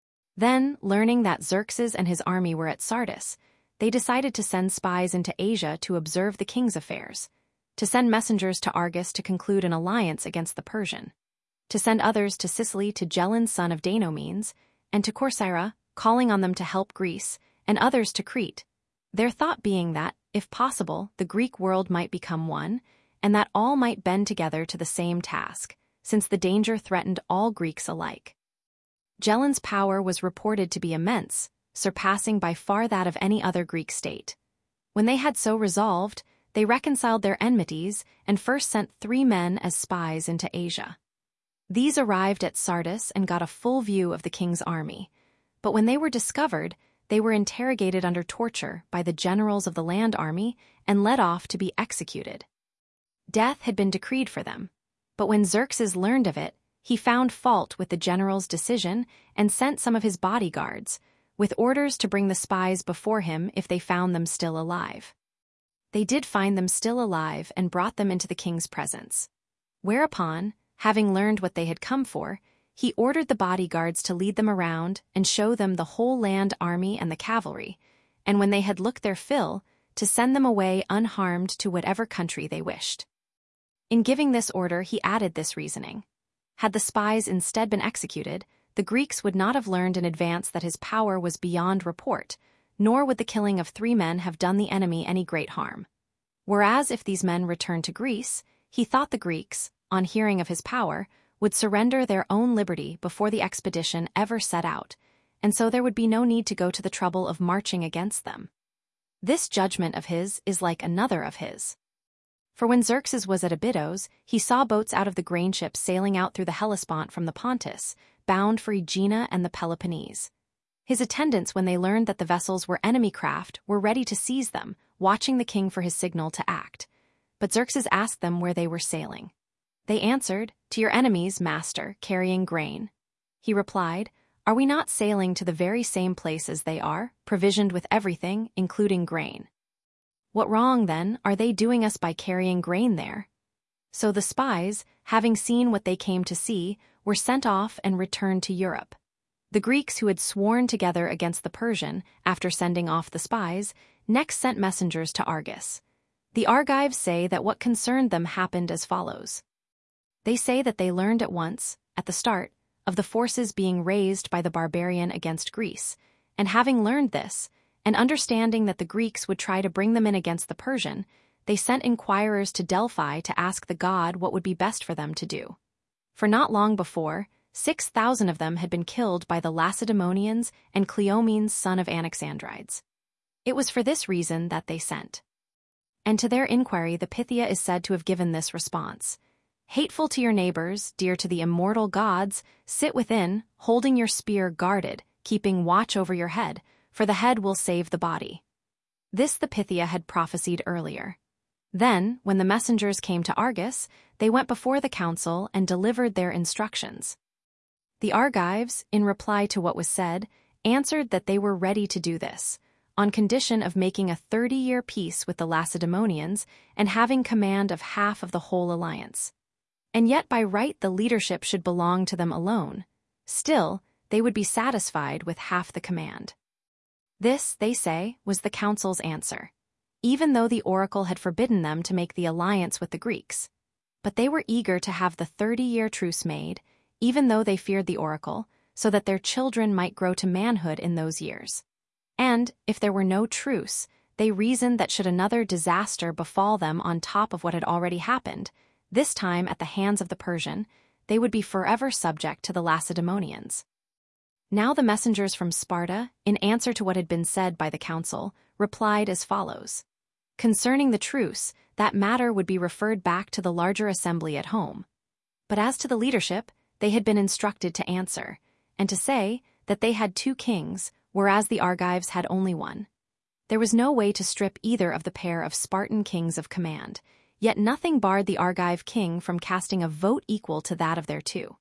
Then, learning that Xerxes and his army were at Sardis, they decided to send spies into Asia to observe the king's affairs, to send messengers to Argos to conclude an alliance against the Persian, to send others to Sicily to Gelon son of Danomenes, and to Corcyra, calling on them to help Greece, and others to Crete, their thought being that, if possible, the Greek world might become one, and that all might bend together to the same task, since the danger threatened all Greeks alike. Gelon's power was reported to be immense, surpassing by far that of any other Greek state. When they had so resolved, they reconciled their enmities and first sent 3 men as spies into Asia. These arrived at Sardis and got a full view of the king's army, but when they were discovered, they were interrogated under torture by the generals of the land army and led off to be executed. Death had been decreed for them, but when Xerxes learned of it, he found fault with the general's decision and sent some of his bodyguards, with orders to bring the spies before him if they found them still alive. They did find them still alive and brought them into the king's presence. Whereupon, having learned what they had come for, he ordered the bodyguards to lead them around and show them the whole land army and the cavalry, and when they had looked their fill, to send them away unharmed to whatever country they wished. In giving this order, he added this reasoning: had the spies instead been executed, the Greeks would not have learned in advance that his power was beyond report, nor would the killing of 3 men have done the enemy any great harm. Whereas if these men returned to Greece, he thought the Greeks, on hearing of his power, would surrender their own liberty before the expedition ever set out, and so there would be no need to go to the trouble of marching against them. This judgment of his is like another of his. For when Xerxes was at Abydos, he saw boats out of the grain ships sailing out through the Hellespont from the Pontus, bound for Aegina and the Peloponnese. His attendants, when they learned that the vessels were enemy craft, were ready to seize them, watching the king for his signal to act. But Xerxes asked them where they were sailing. They answered, "To your enemies, master, carrying grain." He replied, "Are we not sailing to the very same place as they are, provisioned with everything, including grain? What wrong, then, are they doing us by carrying grain there?" So the spies, having seen what they came to see, were sent off and returned to Europe. The Greeks who had sworn together against the Persian, after sending off the spies, next sent messengers to Argos. The Argives say that what concerned them happened as follows. They say that they learned at once, at the start, of the forces being raised by the barbarian against Greece, and having learned this, and understanding that the Greeks would try to bring them in against the Persian, they sent inquirers to Delphi to ask the god what would be best for them to do. for not long before, 6,000 of them had been killed by the Lacedaemonians and Cleomenes, son of Anaxandrides. It was for this reason that they sent. And to their inquiry the Pythia is said to have given this response: "Hateful to your neighbors, dear to the immortal gods, sit within, holding your spear guarded, keeping watch over your head, for the head will save the body." This the Pythia had prophesied earlier. Then, when the messengers came to Argos, they went before the council and delivered their instructions. The Argives, in reply to what was said, answered that they were ready to do this, on condition of making a 30-year peace with the Lacedaemonians and having command of half of the whole alliance. And yet by right the leadership should belong to them alone. Still, they would be satisfied with half the command. This, they say, was the council's answer, even though the oracle had forbidden them to make the alliance with the Greeks. But they were eager to have the 30-year truce made, even though they feared the oracle, so that their children might grow to manhood in those years. And, if there were no truce, they reasoned that should another disaster befall them on top of what had already happened, this time at the hands of the Persian, they would be forever subject to the Lacedaemonians. Now the messengers from Sparta, in answer to what had been said by the council, replied as follows: "Concerning the truce, that matter would be referred back to the larger assembly at home. But as to the leadership, they had been instructed to answer, and to say that they had 2 kings, whereas the Argives had only one. There was no way to strip either of the pair of Spartan kings of command, yet nothing barred the Argive king from casting a vote equal to that of their 2.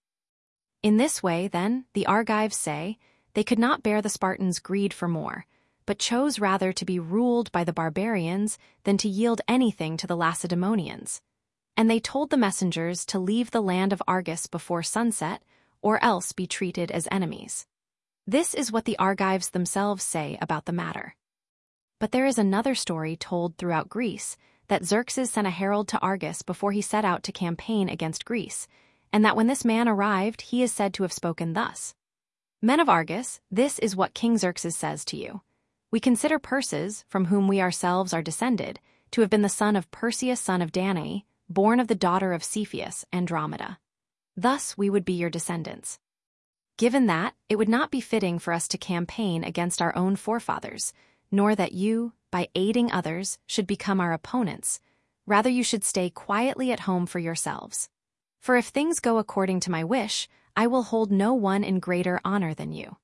In this way, then, the Argives say, they could not bear the Spartans' greed for more, but chose rather to be ruled by the barbarians than to yield anything to the Lacedaemonians. And they told the messengers to leave the land of Argos before sunset, or else be treated as enemies. This is what the Argives themselves say about the matter. But there is another story told throughout Greece, that Xerxes sent a herald to Argos before he set out to campaign against Greece, and that when this man arrived he is said to have spoken thus: "Men of Argos, this is what King Xerxes says to you. We consider Perses, from whom we ourselves are descended, to have been the son of Perseus son of Danae, born of the daughter of Cepheus, Andromeda. Thus we would be your descendants. Given that, it would not be fitting for us to campaign against our own forefathers, nor that you, by aiding others, should become our opponents. Rather you should stay quietly at home for yourselves. For if things go according to my wish, I will hold no one in greater honor than you."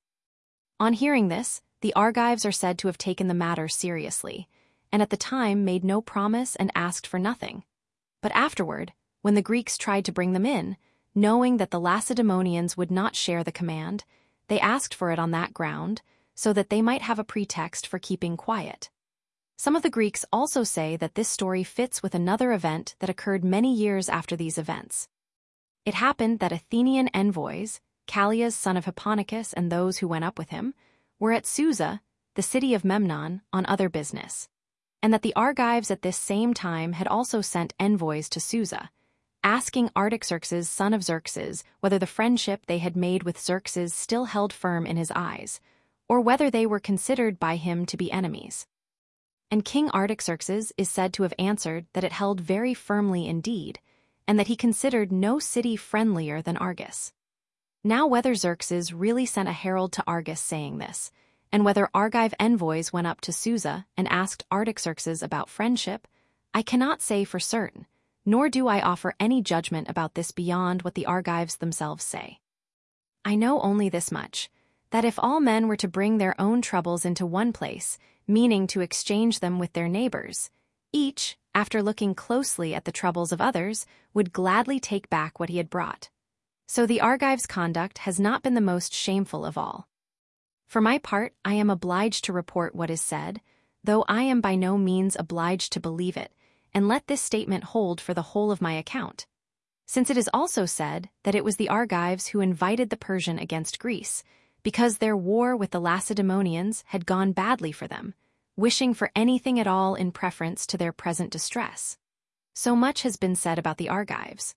On hearing this, the Argives are said to have taken the matter seriously, and at the time made no promise and asked for nothing. But afterward, when the Greeks tried to bring them in, knowing that the Lacedaemonians would not share the command, they asked for it on that ground, so that they might have a pretext for keeping quiet. Some of the Greeks also say that this story fits with another event that occurred many years after these events. It happened that Athenian envoys, Callias son of Hipponicus and those who went up with him, were at Susa, the city of Memnon, on other business, and that the Argives at this same time had also sent envoys to Susa, asking Artaxerxes son of Xerxes whether the friendship they had made with Xerxes still held firm in his eyes, or whether they were considered by him to be enemies. And King Artaxerxes is said to have answered that it held very firmly indeed, and that he considered no city friendlier than Argos. Now whether Xerxes really sent a herald to Argos saying this, and whether Argive envoys went up to Susa and asked Artaxerxes about friendship, I cannot say for certain, nor do I offer any judgment about this beyond what the Argives themselves say. I know only this much, that if all men were to bring their own troubles into one place, meaning to exchange them with their neighbors, each, after looking closely at the troubles of others, would gladly take back what he had brought. So the Argives' conduct has not been the most shameful of all. For my part, I am obliged to report what is said, though I am by no means obliged to believe it, and let this statement hold for the whole of my account. Since it is also said that it was the Argives who invited the Persian against Greece, because their war with the Lacedaemonians had gone badly for them, wishing for anything at all in preference to their present distress. So much has been said about the Argives.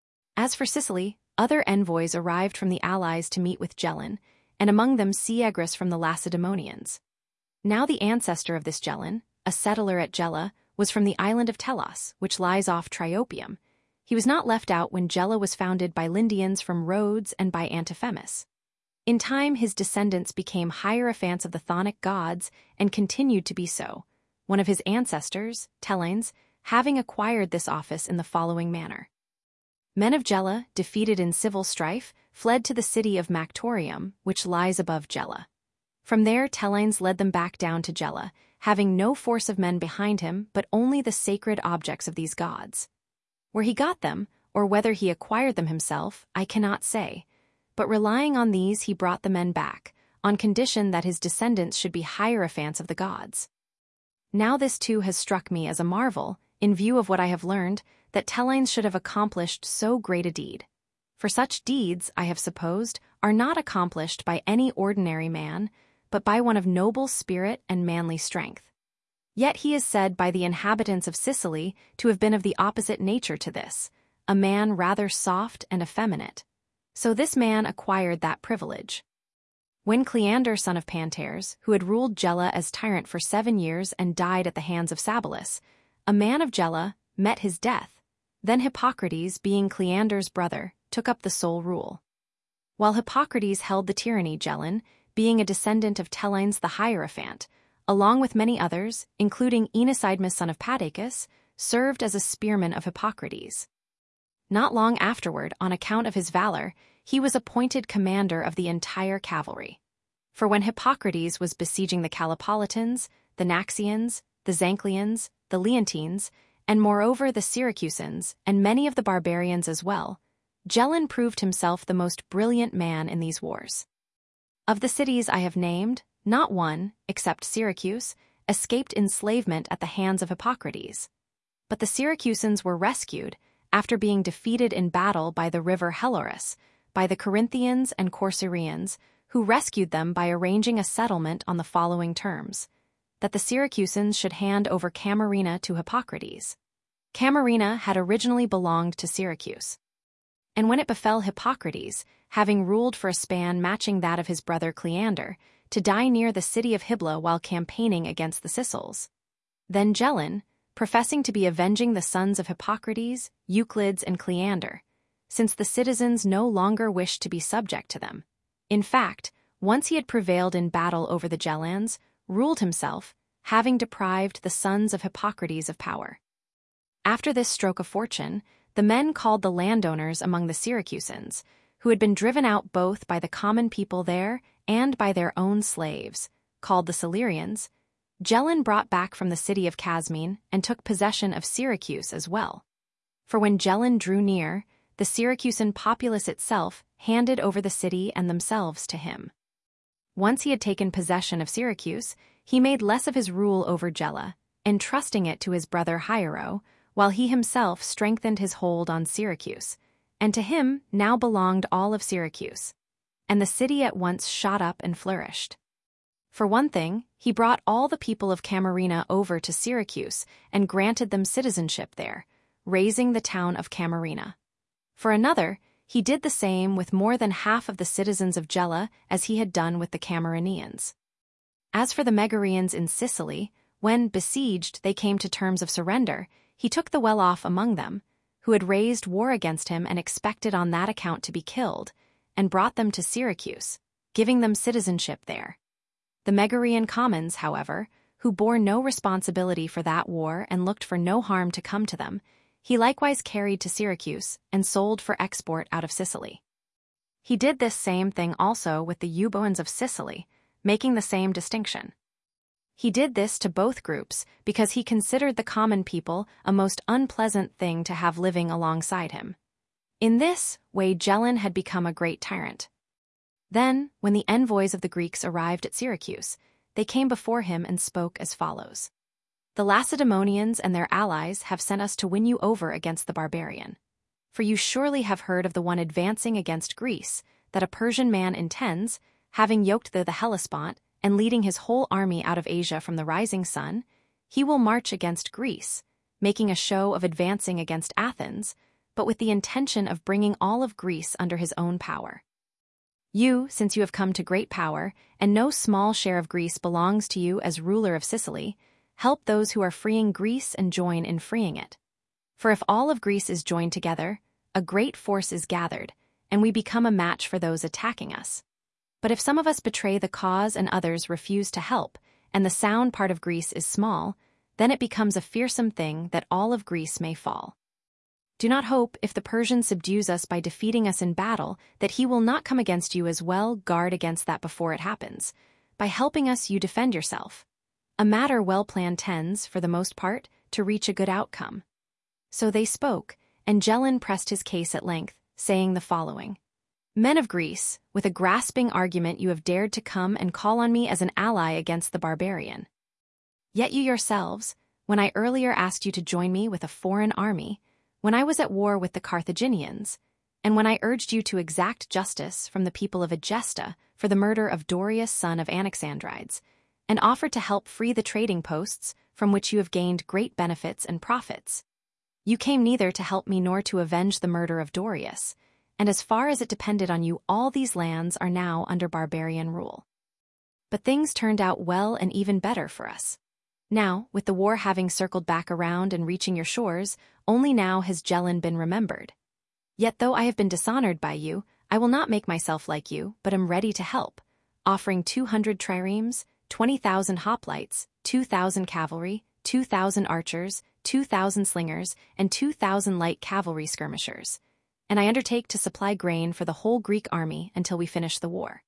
As for Sicily, other envoys arrived from the allies to meet with Gelon, and among them Syagris from the Lacedaemonians. Now the ancestor of this Gelon, a settler at Gela, was from the island of Telos, which lies off Triopium. He was not left out when Gela was founded by Lindians from Rhodes and by Antiphemus. In time, his descendants became hierophants of the chthonic gods and continued to be so, one of his ancestors, Telenes, having acquired this office in the following manner. Men of Gela, defeated in civil strife, fled to the city of Mactorium, which lies above Gela. From there Telenes led them back down to Gela, having no force of men behind him but only the sacred objects of these gods. Where he got them, or whether he acquired them himself, I cannot say, but relying on these he brought the men back, on condition that his descendants should be hierophants of the gods. Now this too has struck me as a marvel, in view of what I have learned, that Telenes should have accomplished so great a deed. For such deeds, I have supposed, are not accomplished by any ordinary man, but by one of noble spirit and manly strength. Yet he is said by the inhabitants of Sicily to have been of the opposite nature to this, a man rather soft and effeminate. So this man acquired that privilege. When Cleander, son of Pantares, who had ruled Gela as tyrant for 7 years and died at the hands of Sabalus, a man of Gela, met his death, then Hippocrates, being Cleander's brother, took up the sole rule. While Hippocrates held the tyranny, Gelon, being a descendant of Telenes the Hierophant, along with many others, including Enocydemus son of Padacus, served as a spearman of Hippocrates. Not long afterward, on account of his valor, he was appointed commander of the entire cavalry. For when Hippocrates was besieging the Calopolitans, the Naxians, the Zancleans, the Leontines, and moreover the Syracusans, and many of the barbarians as well, Gelon proved himself the most brilliant man in these wars. Of the cities I have named, not one, except Syracuse, escaped enslavement at the hands of Hippocrates. But the Syracusans were rescued, after being defeated in battle by the river Helorus, by the Corinthians and Corcyraeans, who rescued them by arranging a settlement on the following terms: that the Syracusans should hand over Camarina to Hippocrates. Camarina had originally belonged to Syracuse. And when it befell Hippocrates, having ruled for a span matching that of his brother Cleander, to die near the city of Hybla while campaigning against the Sicels, then Gelon, professing to be avenging the sons of Hippocrates, Euclides, and Cleander, since the citizens no longer wished to be subject to them. In fact, once he had prevailed in battle over the Gelans, ruled himself, having deprived the sons of Hippocrates of power. After this stroke of fortune, the men called the landowners among the Syracusans, who had been driven out both by the common people there and by their own slaves, called the Silurians, Gelon brought back from the city of Casmene and took possession of Syracuse as well. For when Gelon drew near, the Syracusan populace itself handed over the city and themselves to him. Once he had taken possession of Syracuse, he made less of his rule over Gela, entrusting it to his brother Hiero, while he himself strengthened his hold on Syracuse, and to him now belonged all of Syracuse, and the city at once shot up and flourished. For one thing, he brought all the people of Camarina over to Syracuse and granted them citizenship there, raising the town of Camarina. For another, he did the same with more than half of the citizens of Gela as he had done with the Camarinaeans. As for the Megarians in Sicily, when, besieged, they came to terms of surrender, he took the well-off among them, who had raised war against him and expected on that account to be killed, and brought them to Syracuse, giving them citizenship there. The Megarian commons, however, who bore no responsibility for that war and looked for no harm to come to them, he likewise carried to Syracuse and sold for export out of Sicily. He did this same thing also with the Euboeans of Sicily, making the same distinction. He did this to both groups because he considered the common people a most unpleasant thing to have living alongside him. In this way Gelon had become a great tyrant. Then, when the envoys of the Greeks arrived at Syracuse, they came before him and spoke as follows: "The Lacedaemonians and their allies have sent us to win you over against the barbarian. For you surely have heard of the one advancing against Greece, that a Persian man intends, having yoked the Hellespont, and leading his whole army out of Asia from the rising sun, he will march against Greece, making a show of advancing against Athens, but with the intention of bringing all of Greece under his own power. You, since you have come to great power, and no small share of Greece belongs to you as ruler of Sicily, help those who are freeing Greece and join in freeing it. For if all of Greece is joined together, a great force is gathered, and we become a match for those attacking us. But if some of us betray the cause and others refuse to help, and the sound part of Greece is small, then it becomes a fearsome thing that all of Greece may fall. Do not hope, if the Persian subdues us by defeating us in battle, that he will not come against you as well. Guard against that before it happens. By helping us, you defend yourself. A matter well planned tends, for the most part, to reach a good outcome. So they spoke, and Gelon pressed his case at length, saying the following. Men of Greece, with a grasping argument you have dared to come and call on me as an ally against the barbarian. Yet you yourselves, when I earlier asked you to join me with a foreign army, when I was at war with the Carthaginians, and when I urged you to exact justice from the people of Egesta for the murder of Dorius son of Anaxandrides, and offered to help free the trading posts from which you have gained great benefits and profits, you came neither to help me nor to avenge the murder of Dorius, and as far as it depended on you, all these lands are now under barbarian rule. But things turned out well and even better for us. Now, with the war having circled back around and reaching your shores, only now has Gelon been remembered. Yet though I have been dishonored by you, I will not make myself like you, but am ready to help, offering 200 triremes, 20,000 hoplites, 2,000 cavalry, 2,000 archers, 2,000 slingers, and 2,000 light cavalry skirmishers. And I undertake to supply grain for the whole Greek army until we finish the war.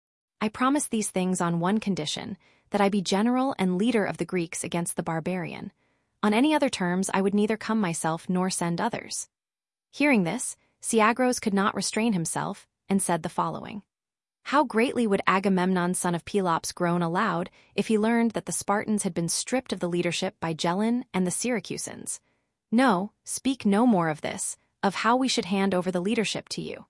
I promise these things on one condition, that I be general and leader of the Greeks against the barbarian. On any other terms I would neither come myself nor send others. Hearing this, Siagros could not restrain himself, and said the following. How greatly would Agamemnon son of Pelops groan aloud if he learned that the Spartans had been stripped of the leadership by Gelon and the Syracusans. No, speak no more of this, of how we should hand over the leadership to you.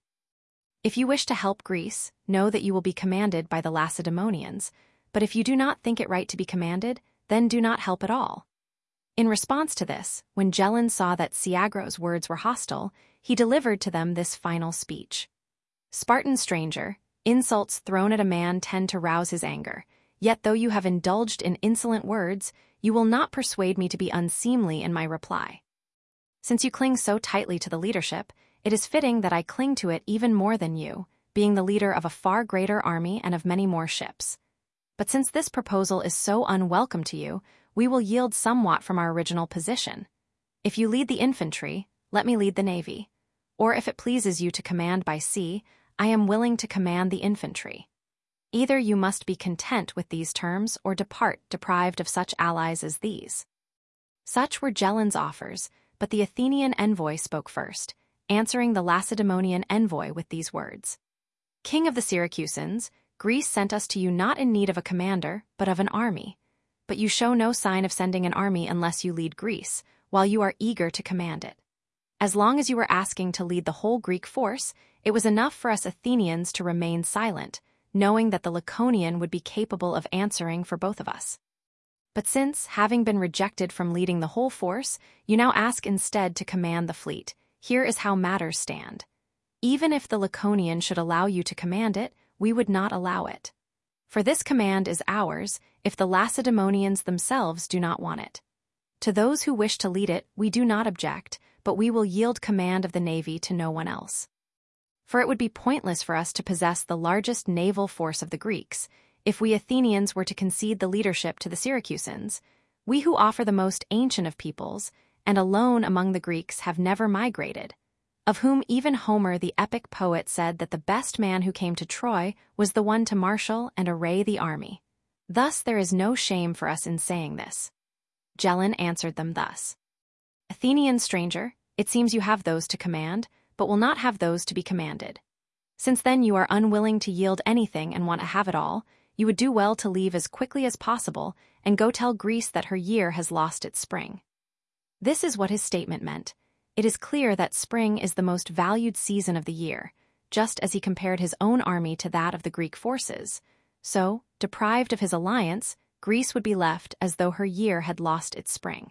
If you wish to help Greece, know that you will be commanded by the Lacedaemonians, but if you do not think it right to be commanded, then do not help at all. In response to this, when Gelon saw that Siagros' words were hostile, he delivered to them this final speech. Spartan stranger, insults thrown at a man tend to rouse his anger, yet though you have indulged in insolent words, you will not persuade me to be unseemly in my reply. Since you cling so tightly to the leadership, it is fitting that I cling to it even more than you, being the leader of a far greater army and of many more ships. But since this proposal is so unwelcome to you, we will yield somewhat from our original position. If you lead the infantry, let me lead the navy. Or if it pleases you to command by sea, I am willing to command the infantry. Either you must be content with these terms or depart deprived of such allies as these. Such were Gelon's offers, but the Athenian envoy spoke first, answering the Lacedaemonian envoy with these words. King of the Syracusans, Greece sent us to you not in need of a commander, but of an army. But you show no sign of sending an army unless you lead Greece, while you are eager to command it. As long as you were asking to lead the whole Greek force, it was enough for us Athenians to remain silent, knowing that the Laconian would be capable of answering for both of us. But since, having been rejected from leading the whole force, you now ask instead to command the fleet, here is how matters stand. Even if the Laconian should allow you to command it, we would not allow it. For this command is ours, if the Lacedaemonians themselves do not want it. To those who wish to lead it, we do not object, but we will yield command of the navy to no one else. For it would be pointless for us to possess the largest naval force of the Greeks, if we Athenians were to concede the leadership to the Syracusans, we who offer the most ancient of peoples, and alone among the Greeks have never migrated, of whom even Homer the epic poet said that the best man who came to Troy was the one to marshal and array the army. Thus there is no shame for us in saying this. Gelon answered them thus. Athenian stranger, it seems you have those to command, but will not have those to be commanded. Since then you are unwilling to yield anything and want to have it all, you would do well to leave as quickly as possible and go tell Greece that her year has lost its spring. This is what his statement meant. It is clear that spring is the most valued season of the year, just as he compared his own army to that of the Greek forces. So, deprived of his alliance, Greece would be left as though her year had lost its spring.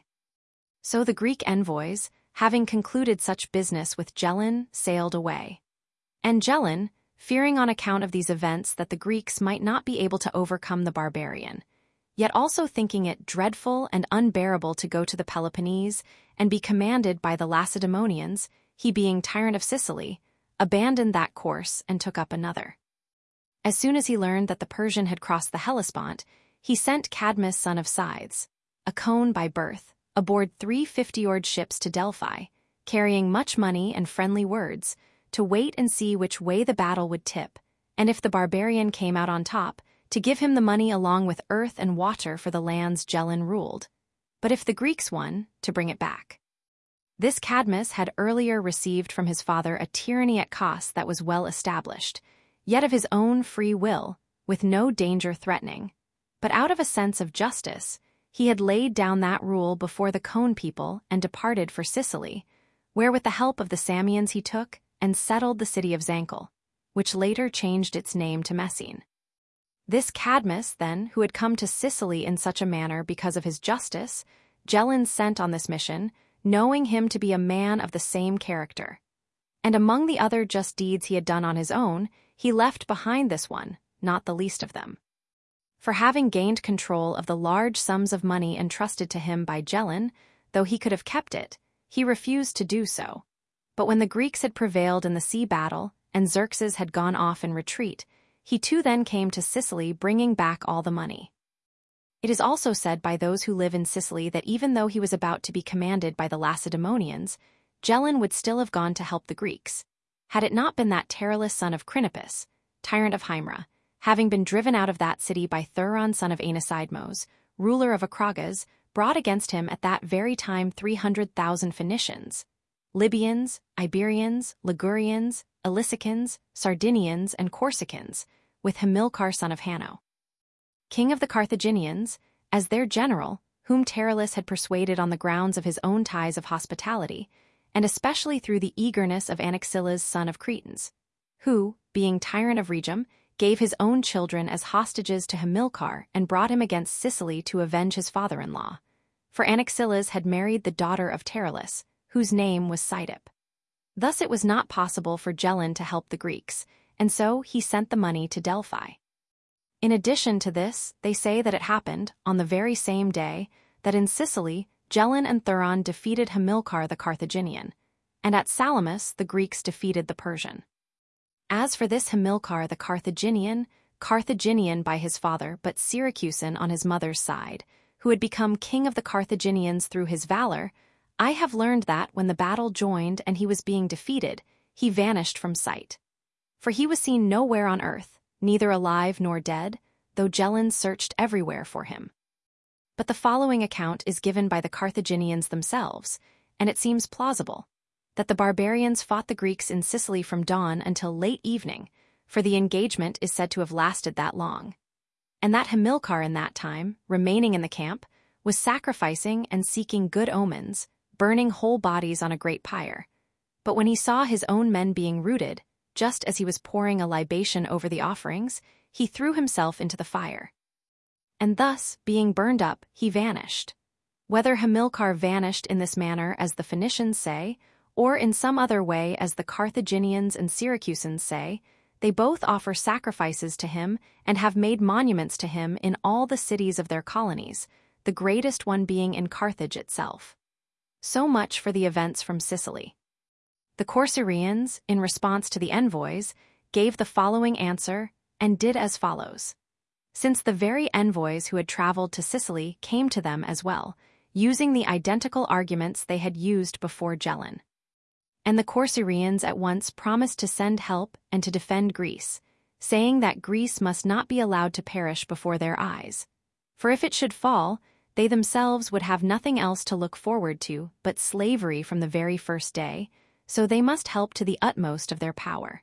So the Greek envoys, having concluded such business with Gelon, sailed away. And Gelon, fearing on account of these events that the Greeks might not be able to overcome the barbarian, yet also thinking it dreadful and unbearable to go to the Peloponnese and be commanded by the Lacedaemonians, he being tyrant of Sicily, abandoned that course and took up another. As soon as he learned that the Persian had crossed the Hellespont, he sent Cadmus son of Scythes, a Chone by birth, aboard 3 50-oared ships to Delphi, carrying much money and friendly words, to wait and see which way the battle would tip, and if the barbarian came out on top, to give him the money along with earth and water for the lands Gelon ruled, but if the Greeks won, to bring it back. This Cadmus had earlier received from his father a tyranny at Kos that was well established, yet of his own free will, with no danger threatening. But out of a sense of justice, he had laid down that rule before the Chone people and departed for Sicily, where with the help of the Samians he took and settled the city of Zancle, which later changed its name to Messene. This Cadmus, then, who had come to Sicily in such a manner because of his justice, Gelon sent on this mission, knowing him to be a man of the same character. And among the other just deeds he had done on his own, he left behind this one, not the least of them. For having gained control of the large sums of money entrusted to him by Gelon, though he could have kept it, he refused to do so. But when the Greeks had prevailed in the sea battle, and Xerxes had gone off in retreat, he too then came to Sicily bringing back all the money. It is also said by those who live in Sicily that even though he was about to be commanded by the Lacedaemonians, Gelon would still have gone to help the Greeks, had it not been that Taralus son of Crinippus, tyrant of Hymra, having been driven out of that city by Thuron son of Anasidmos, ruler of Acragas, brought against him at that very time 300,000 Phoenicians, Libyans, Iberians, Ligurians, Elisicans, Sardinians, and Corsicans, with Hamilcar son of Hanno, king of the Carthaginians, as their general, whom Taralus had persuaded on the grounds of his own ties of hospitality, and especially through the eagerness of Anaxilas son of Cretans, who, being tyrant of Rhegium, gave his own children as hostages to Hamilcar and brought him against Sicily to avenge his father-in-law. For Anaxilas had married the daughter of Taralus, whose name was Cydippe. Thus it was not possible for Gelon to help the Greeks, and so he sent the money to Delphi. In addition to this, they say that it happened, on the very same day, that in Sicily, Gelon and Thuron defeated Hamilcar the Carthaginian, and at Salamis the Greeks defeated the Persian. As for this Hamilcar the Carthaginian by his father, but Syracusan on his mother's side, who had become king of the Carthaginians through his valor, I have learned that when the battle joined and he was being defeated, he vanished from sight. For he was seen nowhere on earth, neither alive nor dead, though Gelon searched everywhere for him. But the following account is given by the Carthaginians themselves, and it seems plausible, that the barbarians fought the Greeks in Sicily from dawn until late evening, for the engagement is said to have lasted that long. And that Hamilcar in that time, remaining in the camp, was sacrificing and seeking good omens, burning whole bodies on a great pyre. But when he saw his own men being routed, just as he was pouring a libation over the offerings, he threw himself into the fire. And thus, being burned up, he vanished. Whether Hamilcar vanished in this manner as the Phoenicians say, or in some other way as the Carthaginians and Syracusans say, they both offer sacrifices to him and have made monuments to him in all the cities of their colonies, the greatest one being in Carthage itself. So much for the events from Sicily. The Corcyraeans, in response to the envoys, gave the following answer and did as follows. Since the very envoys who had traveled to Sicily came to them as well, using the identical arguments they had used before Gelon. And the Corcyraeans at once promised to send help and to defend Greece, saying that Greece must not be allowed to perish before their eyes. For if it should fall, they themselves would have nothing else to look forward to but slavery from the very first day, so they must help to the utmost of their power.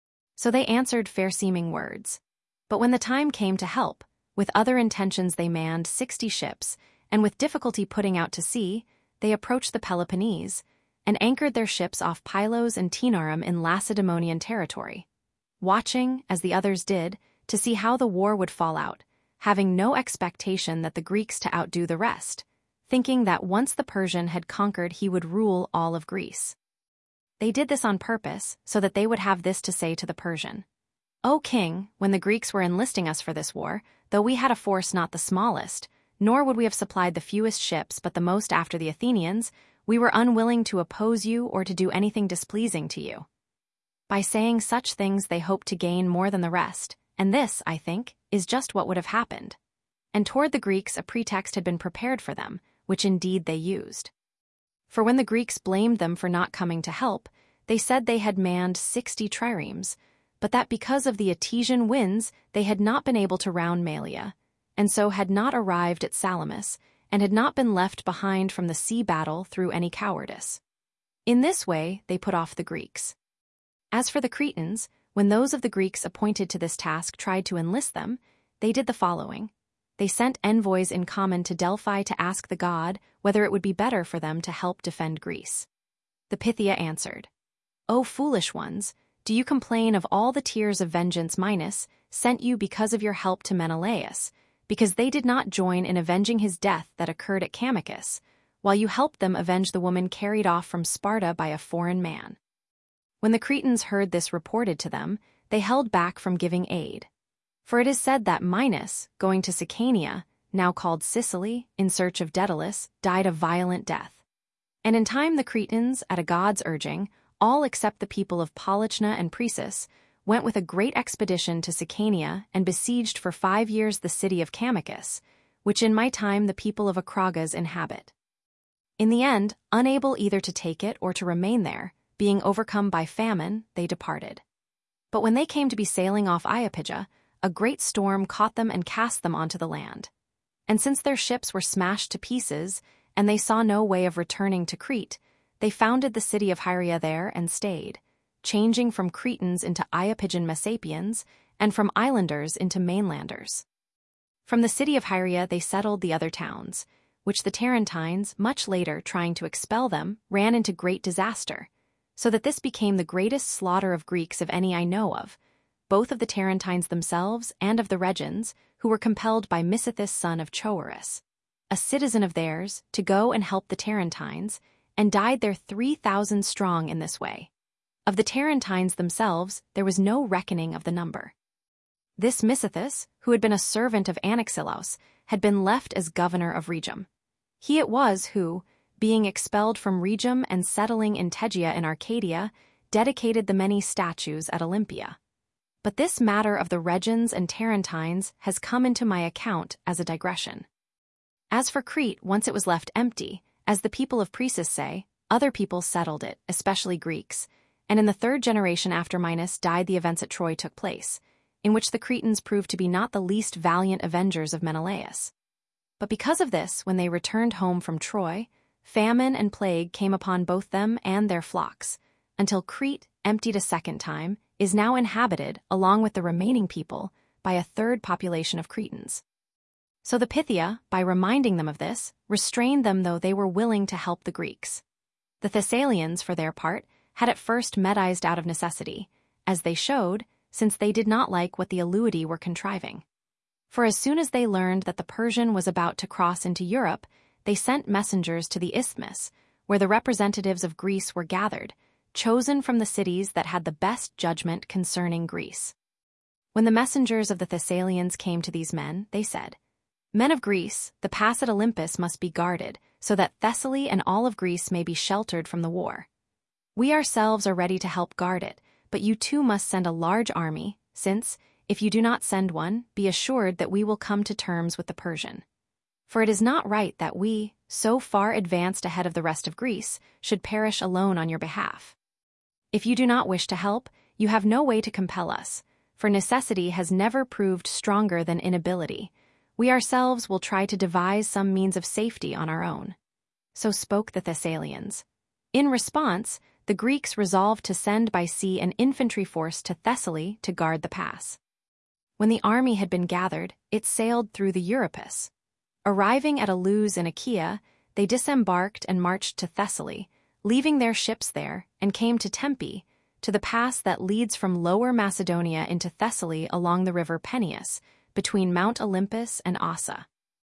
So they answered fair-seeming words. But when the time came to help, with other intentions they manned 60 ships, and with difficulty putting out to sea, they approached the Peloponnese, and anchored their ships off Pylos and Taenarum in Lacedaemonian territory, watching, as the others did, to see how the war would fall out, having no expectation that the Greeks to outdo the rest, thinking that once the Persian had conquered he would rule all of Greece. They did this on purpose, so that they would have this to say to the Persian. O king, when the Greeks were enlisting us for this war, though we had a force not the smallest, nor would we have supplied the fewest ships but the most after the Athenians, we were unwilling to oppose you or to do anything displeasing to you." By saying such things they hoped to gain more than the rest, and this, I think, is just what would have happened. And toward the Greeks a pretext had been prepared for them, which indeed they used. For when the Greeks blamed them for not coming to help, they said they had manned 60 triremes, but that because of the Etesian winds they had not been able to round Malea, and so had not arrived at Salamis, and had not been left behind from the sea battle through any cowardice. In this way they put off the Greeks. As for the Cretans, when those of the Greeks appointed to this task tried to enlist them, they did the following. They sent envoys in common to Delphi to ask the god whether it would be better for them to help defend Greece. The Pythia answered, "O foolish ones, do you complain of all the tears of vengeance Minos sent you because of your help to Menelaus, because they did not join in avenging his death that occurred at Camicus, while you helped them avenge the woman carried off from Sparta by a foreign man?" When the Cretans heard this reported to them, they held back from giving aid. For it is said that Minos, going to Sicania, now called Sicily, in search of Daedalus, died a violent death. And in time the Cretans, at a god's urging, all except the people of Polychna and Presus, went with a great expedition to Sicania and besieged for 5 years the city of Camicus, which in my time the people of Acragas inhabit. In the end, unable either to take it or to remain there, being overcome by famine, they departed. But when they came to be sailing off Iapygia, a great storm caught them and cast them onto the land. And since their ships were smashed to pieces, and they saw no way of returning to Crete, they founded the city of Hieria there and stayed, changing from Cretans into Iapygian Messapians, and from islanders into mainlanders. From the city of Hieria they settled the other towns, which the Tarentines, much later trying to expel them, ran into great disaster, so that this became the greatest slaughter of Greeks of any I know of, both of the Tarentines themselves and of the Regions, who were compelled by Misithus son of Choerus, a citizen of theirs, to go and help the Tarentines, and died there 3,000 strong in this way. Of the Tarentines themselves there was no reckoning of the number. This Misithus, who had been a servant of Anaxilos, had been left as governor of Rhegium. He it was who, being expelled from Rhegium and settling in Tegea in Arcadia, dedicated the many statues at Olympia. But this matter of the Regions and Tarentines has come into my account as a digression. As for Crete, once it was left empty, as the people of Presus say, other people settled it, especially Greeks, and in the 3rd generation after Minos died the events at Troy took place, in which the Cretans proved to be not the least valiant avengers of Menelaus. But because of this, when they returned home from Troy, famine and plague came upon both them and their flocks, until Crete, emptied a second time, is now inhabited, along with the remaining people, by a 3rd population of Cretans. So the Pythia, by reminding them of this, restrained them though they were willing to help the Greeks. The Thessalians, for their part, had at first medized out of necessity, as they showed, since they did not like what the Eleudi were contriving. For as soon as they learned that the Persian was about to cross into Europe, they sent messengers to the Isthmus, where the representatives of Greece were gathered, chosen from the cities that had the best judgment concerning Greece. When the messengers of the Thessalians came to these men, they said, "Men of Greece, the pass at Olympus must be guarded, so that Thessaly and all of Greece may be sheltered from the war. We ourselves are ready to help guard it, but you too must send a large army, since, if you do not send one, be assured that we will come to terms with the Persian. For it is not right that we, so far advanced ahead of the rest of Greece, should perish alone on your behalf. If you do not wish to help, you have no way to compel us, for necessity has never proved stronger than inability. We ourselves will try to devise some means of safety on our own." So spoke the Thessalians. In response, the Greeks resolved to send by sea an infantry force to Thessaly to guard the pass. When the army had been gathered, it sailed through the Euripus. Arriving at Eleusis in Achaia, they disembarked and marched to Thessaly, leaving their ships there, and came to Tempe, to the pass that leads from Lower Macedonia into Thessaly along the river Peneus, between Mount Olympus and Ossa.